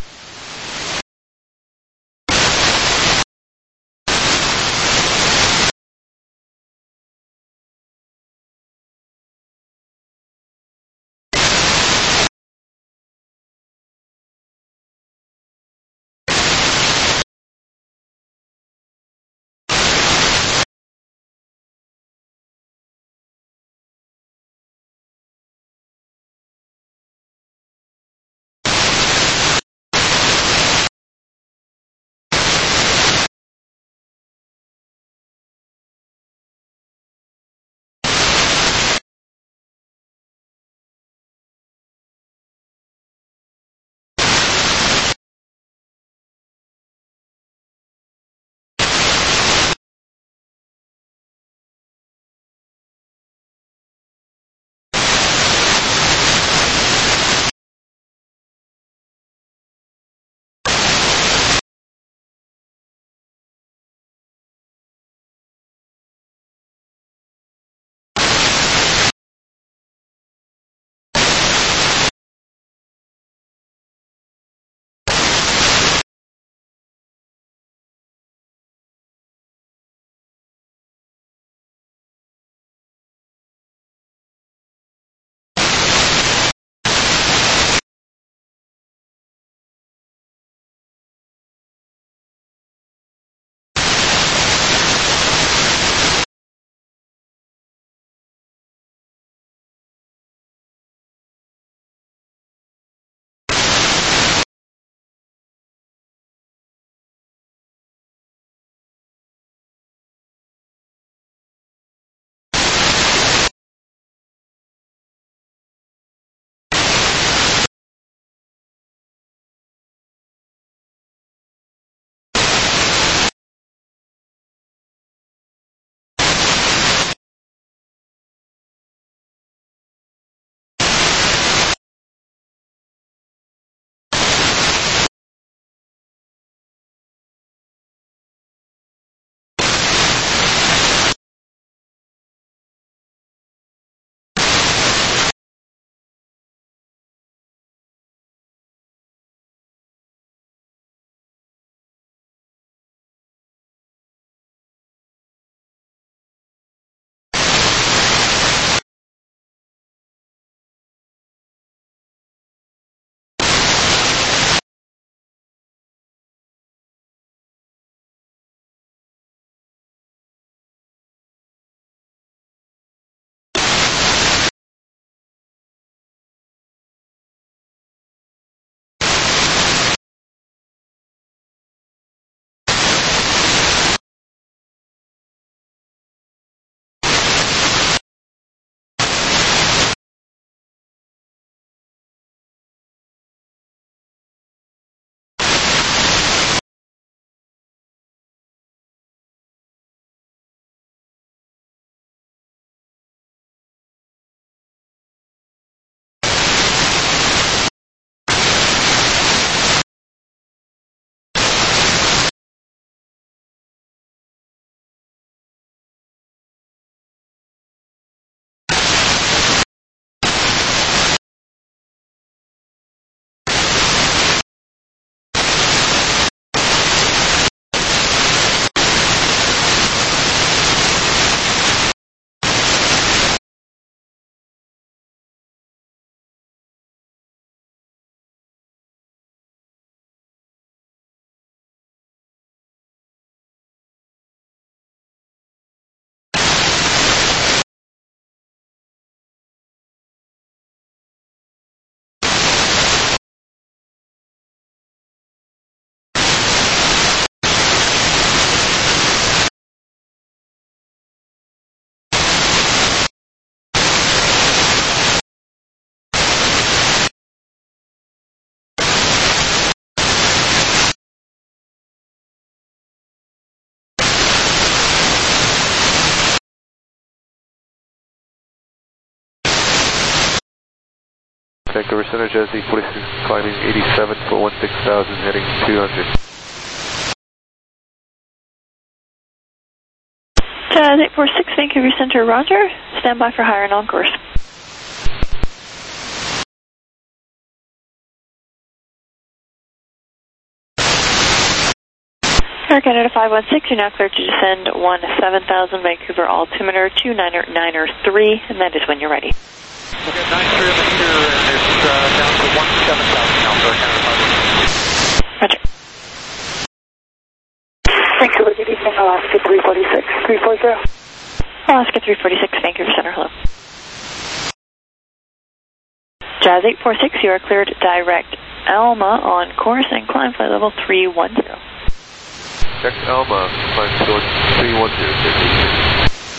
Vancouver Center, Jersey, 46, climbing 87 for 16,000, heading 200. 846 Vancouver Center, roger. Stand by for higher and on course. Air Canada 516, you're now cleared to descend 17,000, Vancouver altimeter 293, and that is when you're ready. Okay, 93 on the meter, and it's down to 17,000 now for Air Canada 516. Roger. Vancouver, good evening, Alaska 346, 340. Alaska 346, Vancouver Center, hello. Jazz 846, you are cleared direct Alma on course and climb flight level 310. Direct Alma, climb going 310.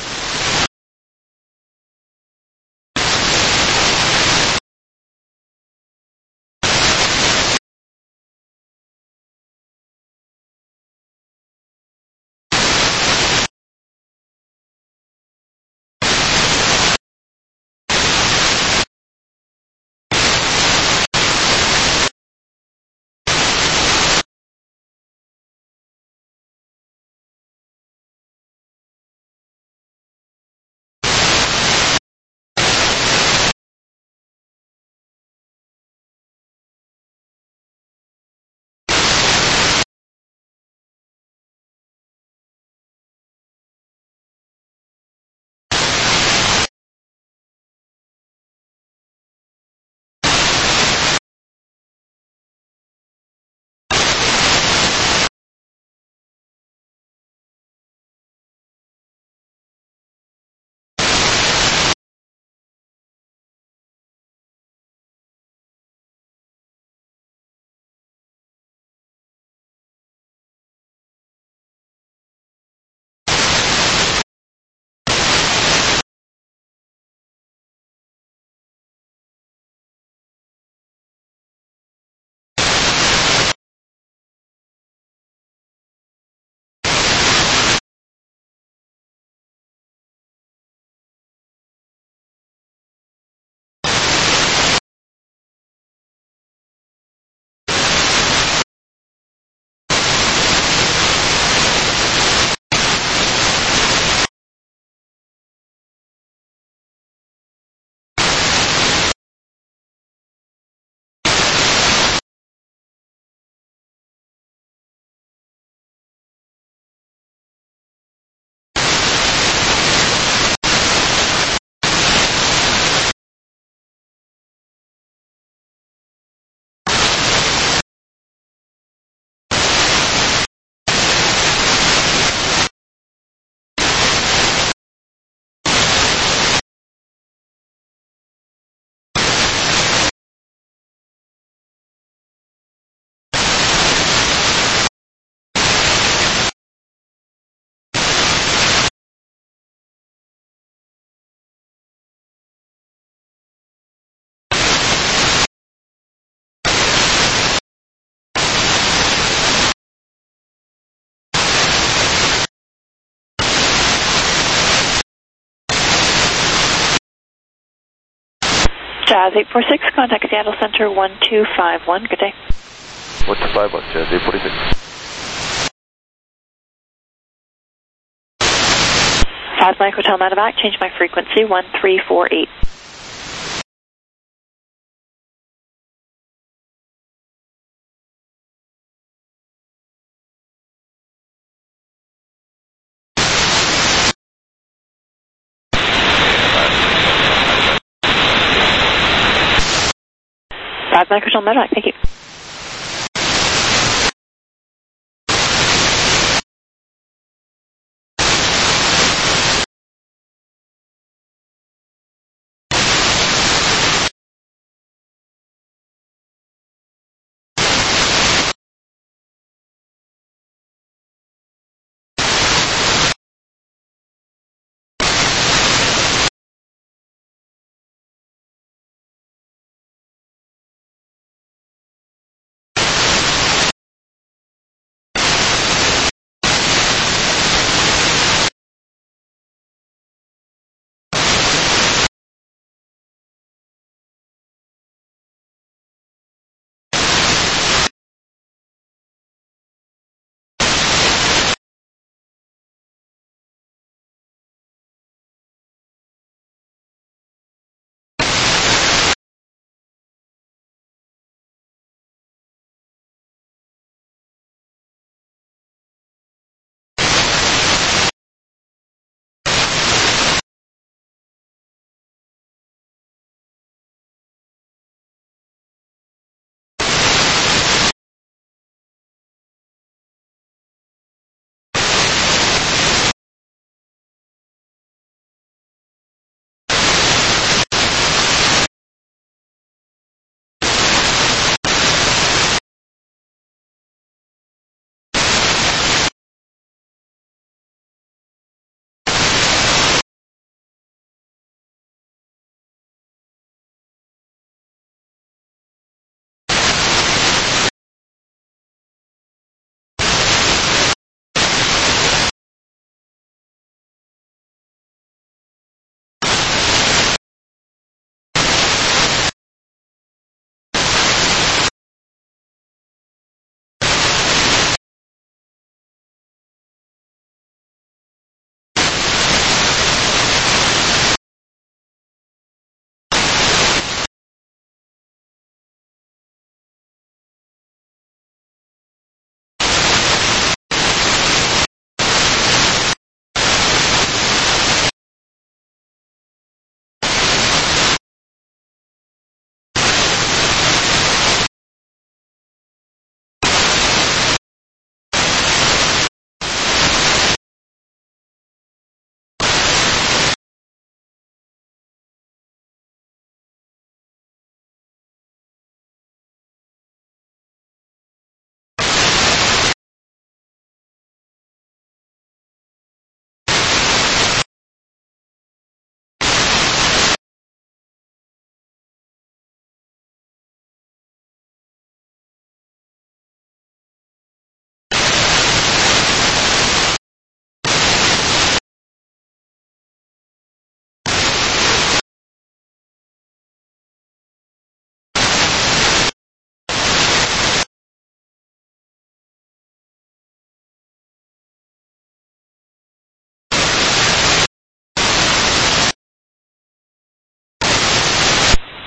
Jazz 846, contact Seattle Center 1251. Good day. 1251, Jazz 846. 5 Mike Hotel Medevac, change my frequency 1348. Mike Hotel Medevac, thank you.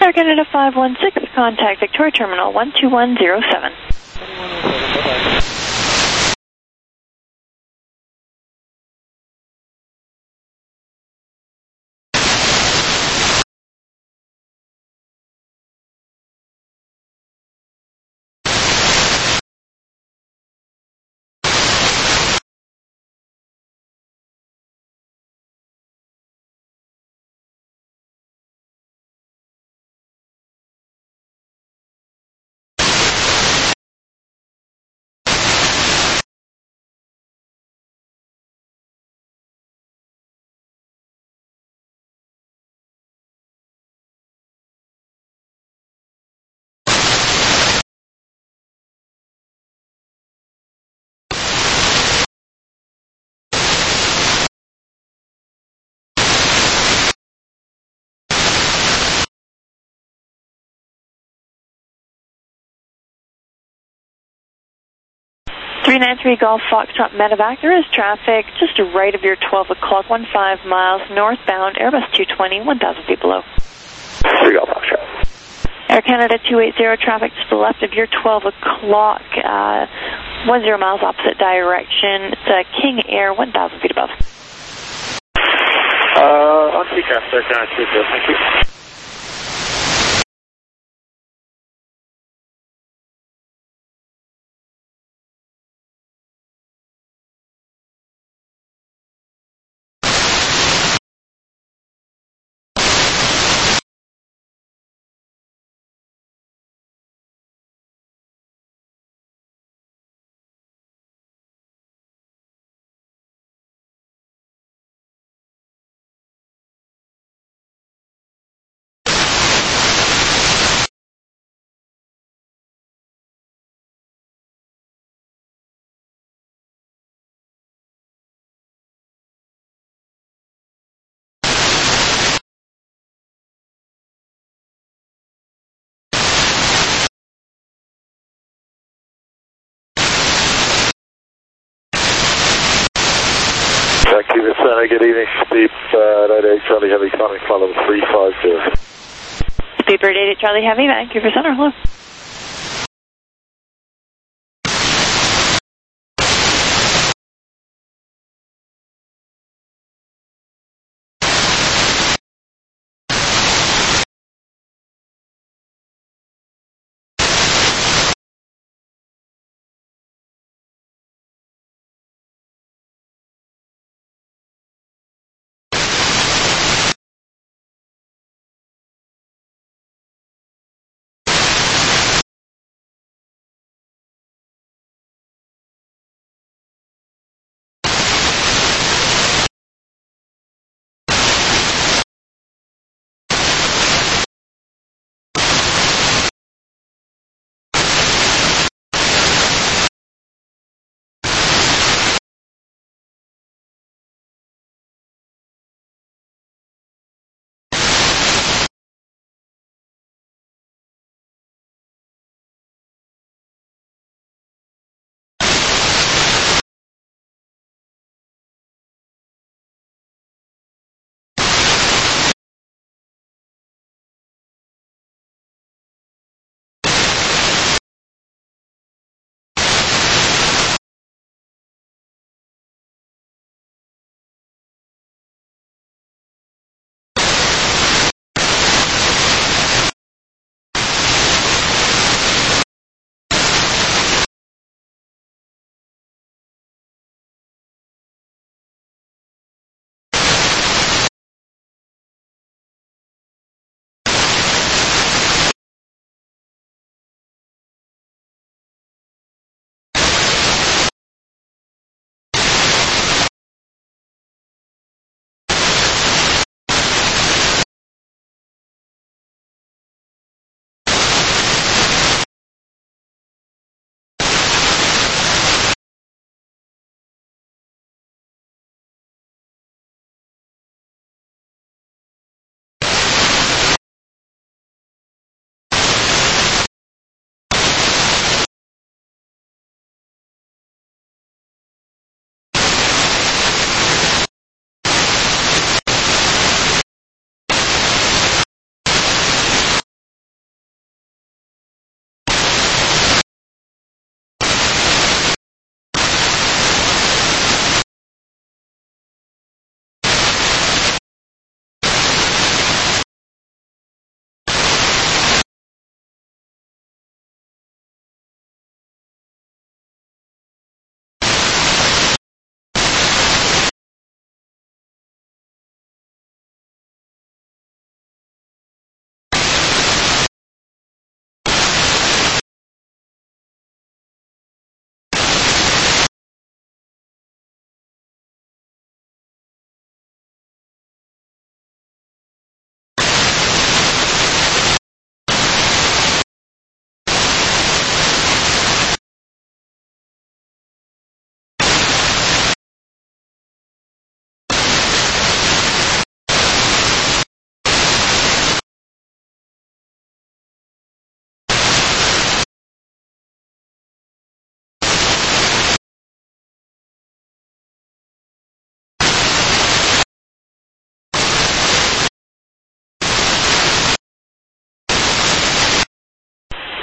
Air Canada 516, contact Victoria Terminal 12107. Bye-bye. 393 Golf Foxtrot Medevac. There is traffic just right of your 12 o'clock, 15 miles northbound, Airbus 220, 1,000 feet below. 3 Golf Foxtrot. Air Canada 280, traffic to the left of your 12 o'clock, 10 miles opposite direction. It's King Air, 1,000 feet above. On TCAS, Air Canada 280, thank you. Vancouver Center, good evening. Steep 88 Charlie Heavy, climbing flight level 350. Steep 88 Charlie Heavy, Vancouver Center, hello.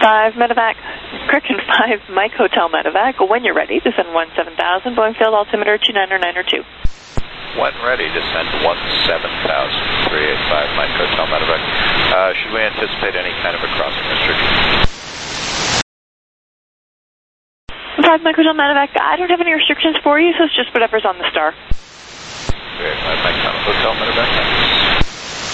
5 medevac, correction, 5 Mike Hotel medevac. When you're ready, descend 17,000, Boeing field altimeter 29902. When ready, descend 17,000, 385 Mike Hotel medevac. Should we anticipate any kind of a crossing restriction? 5 Mike Hotel medevac, I don't have any restrictions for you, so it's just whatever's on the star. 385 Mike Hotel medevac, thanks.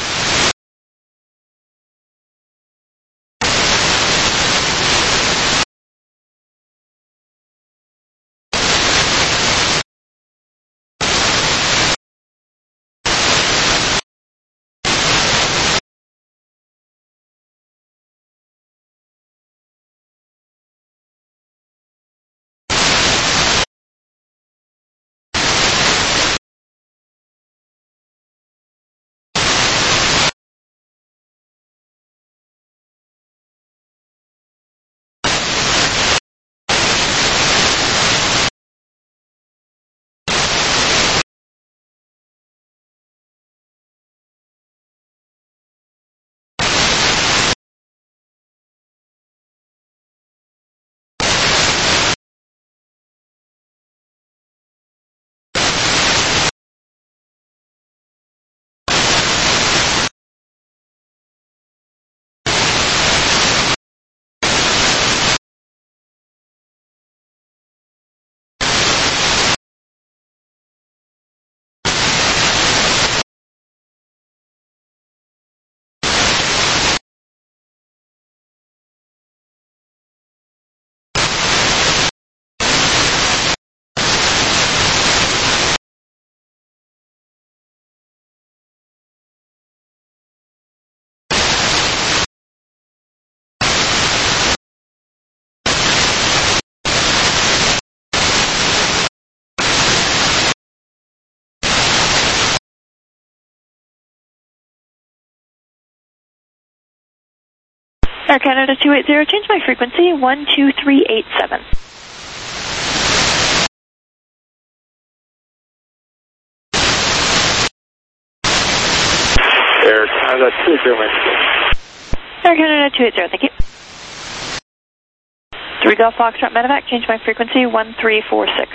Air Canada 280, change my frequency, 12387. Air Canada 280. Air Canada 280, thank you. 3 Golf Foxtrot medevac, change my frequency, 1346.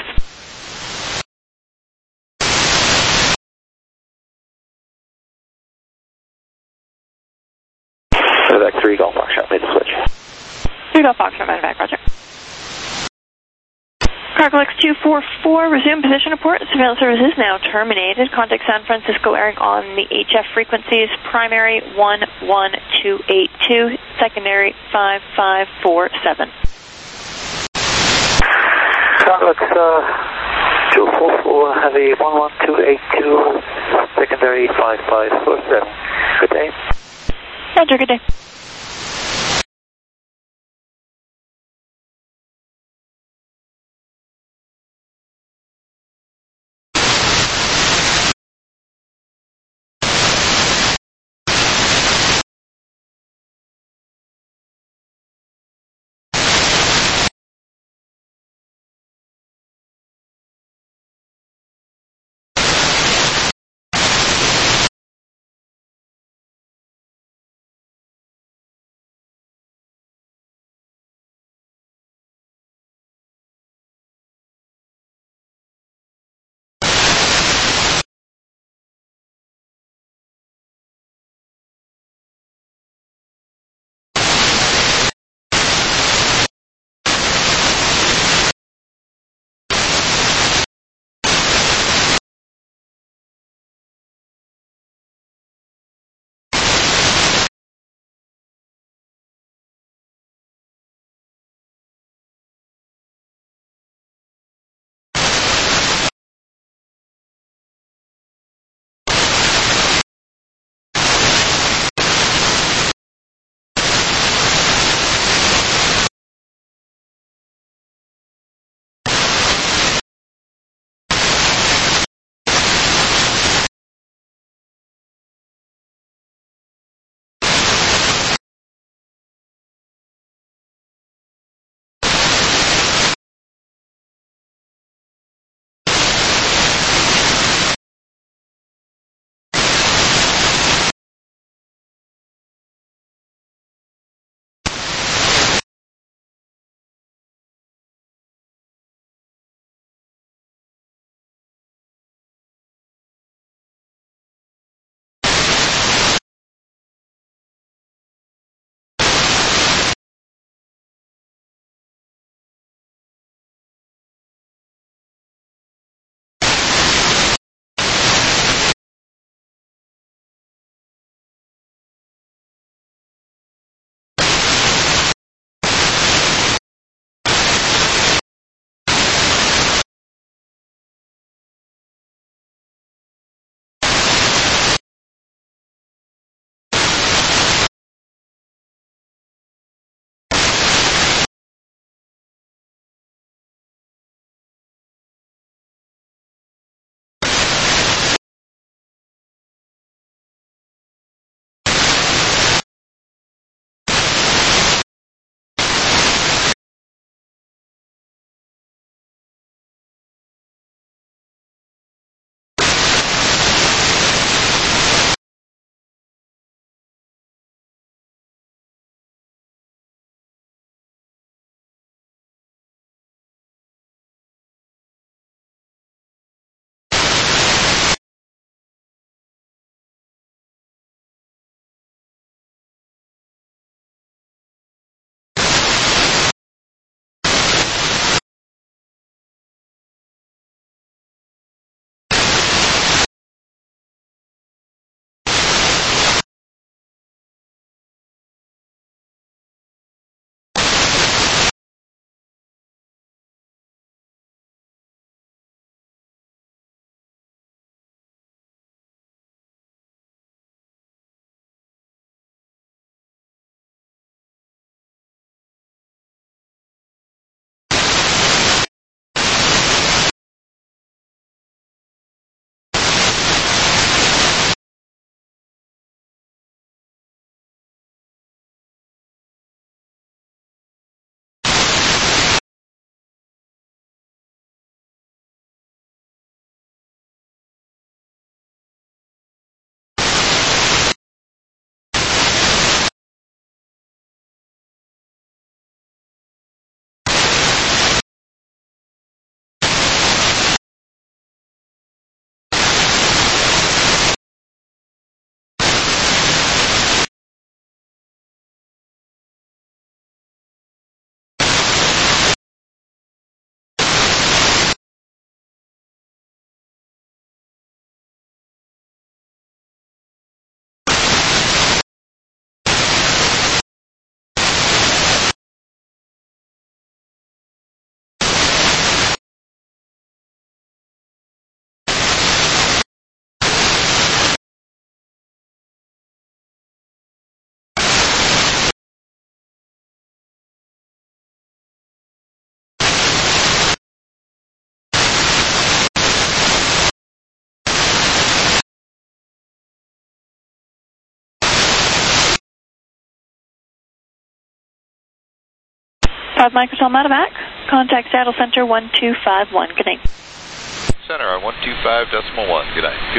Medevac 3 Golf Foxtrot, made the switch. 3 Golf Foxtrot medevac, roger. Cargo X244, resume position report. Surveillance service is now terminated. Contact San Francisco airing on the HF frequencies. Primary 11282, secondary 5547. Cargo X244, heavy 11282, secondary 5547. Good day. Roger, good day. 5 Microtel Medevac. Contact Seattle Center 1251. Good night. Center on 125.1. Good night.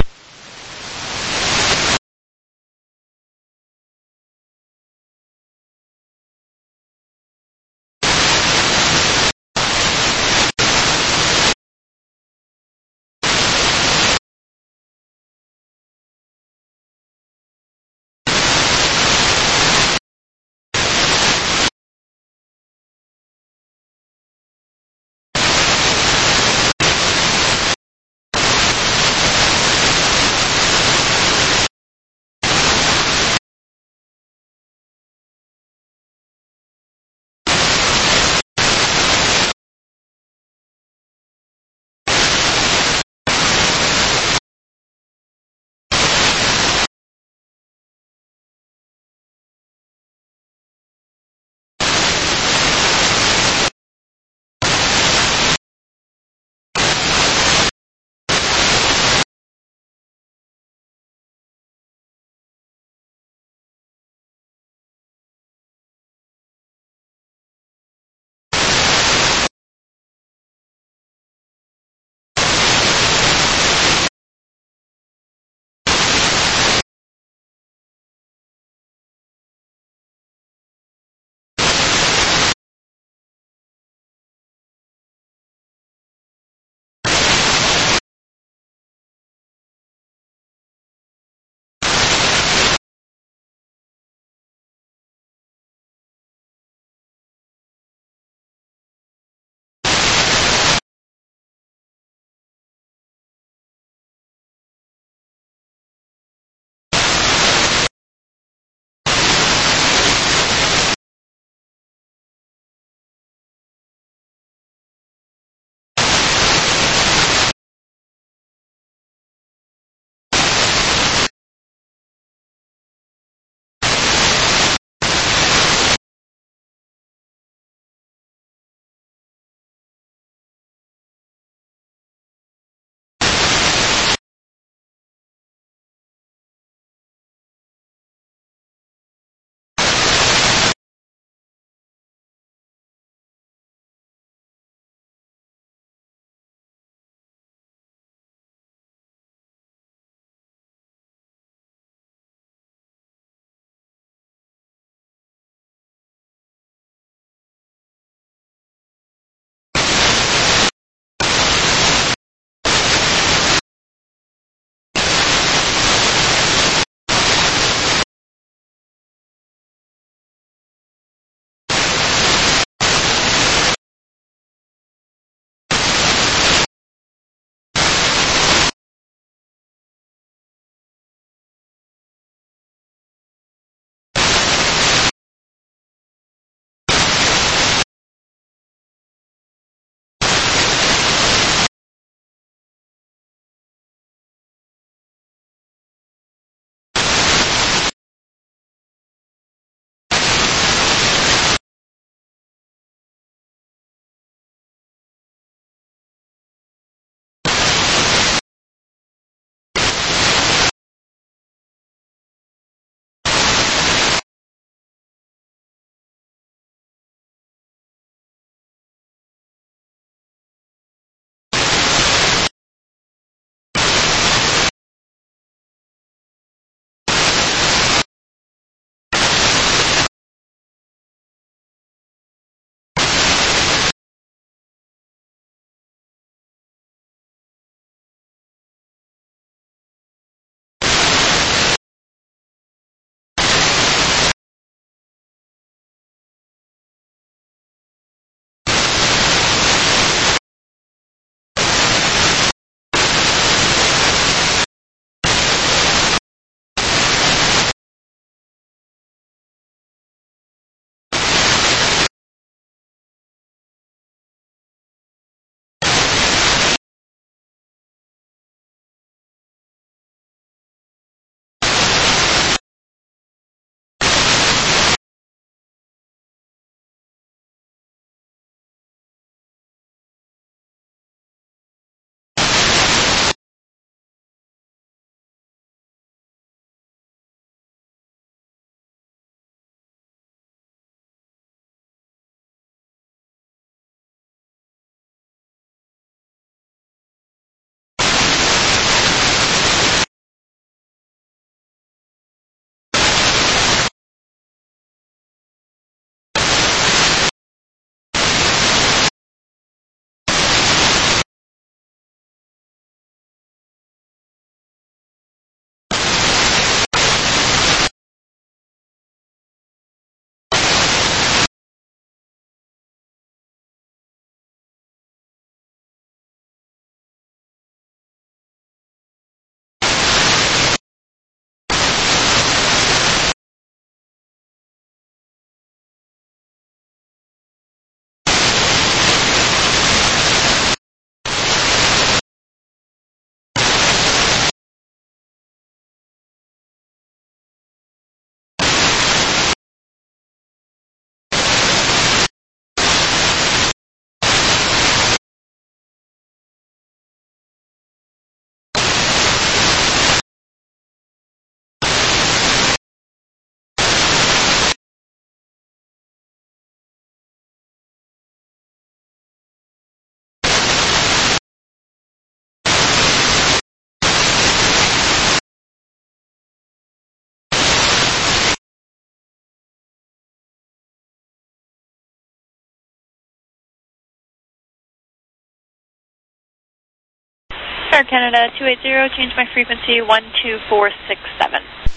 Air Canada 280, change my frequency 12467.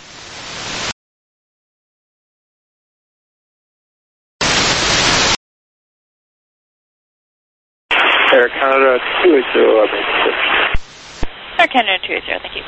Air Canada 280, Air Canada 280, thank you.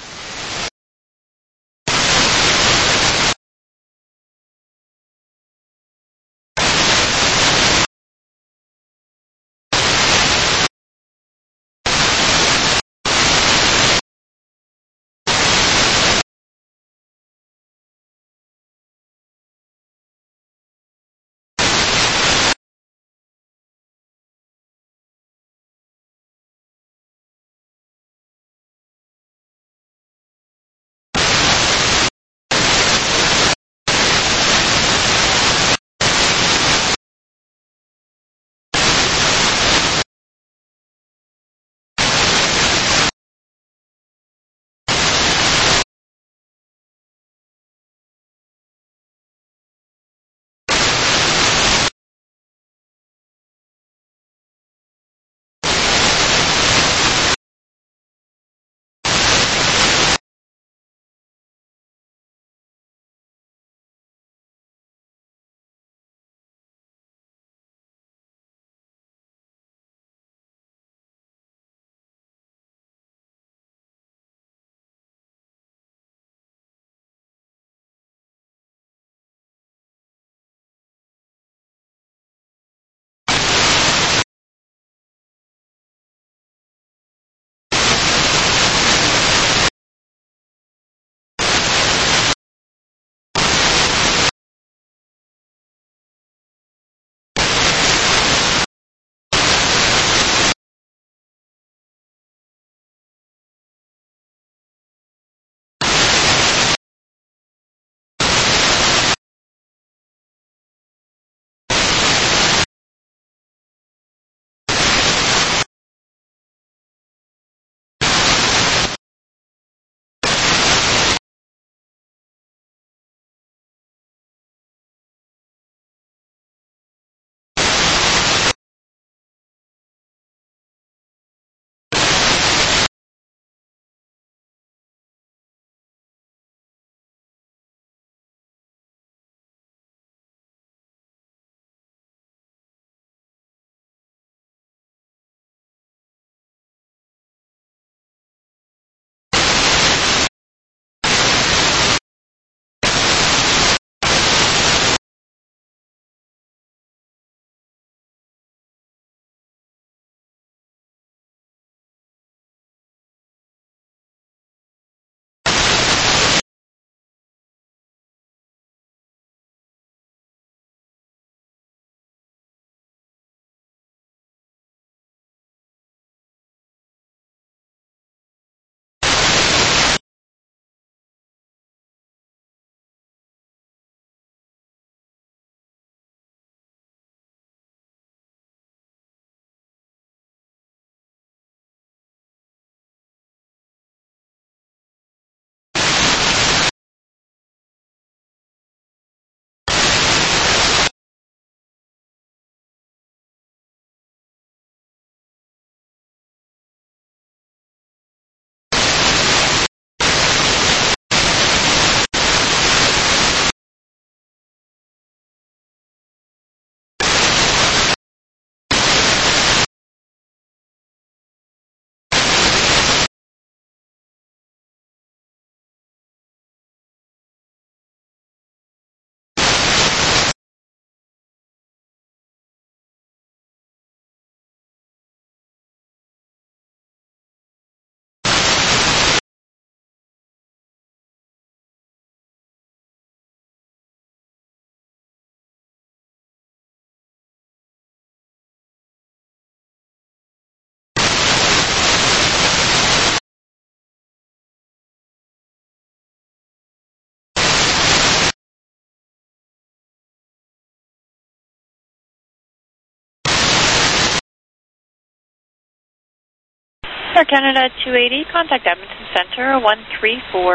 Air Canada 280, contact Edmonton Center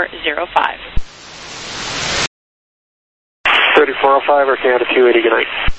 13405. 3405, Air Canada 280, good night.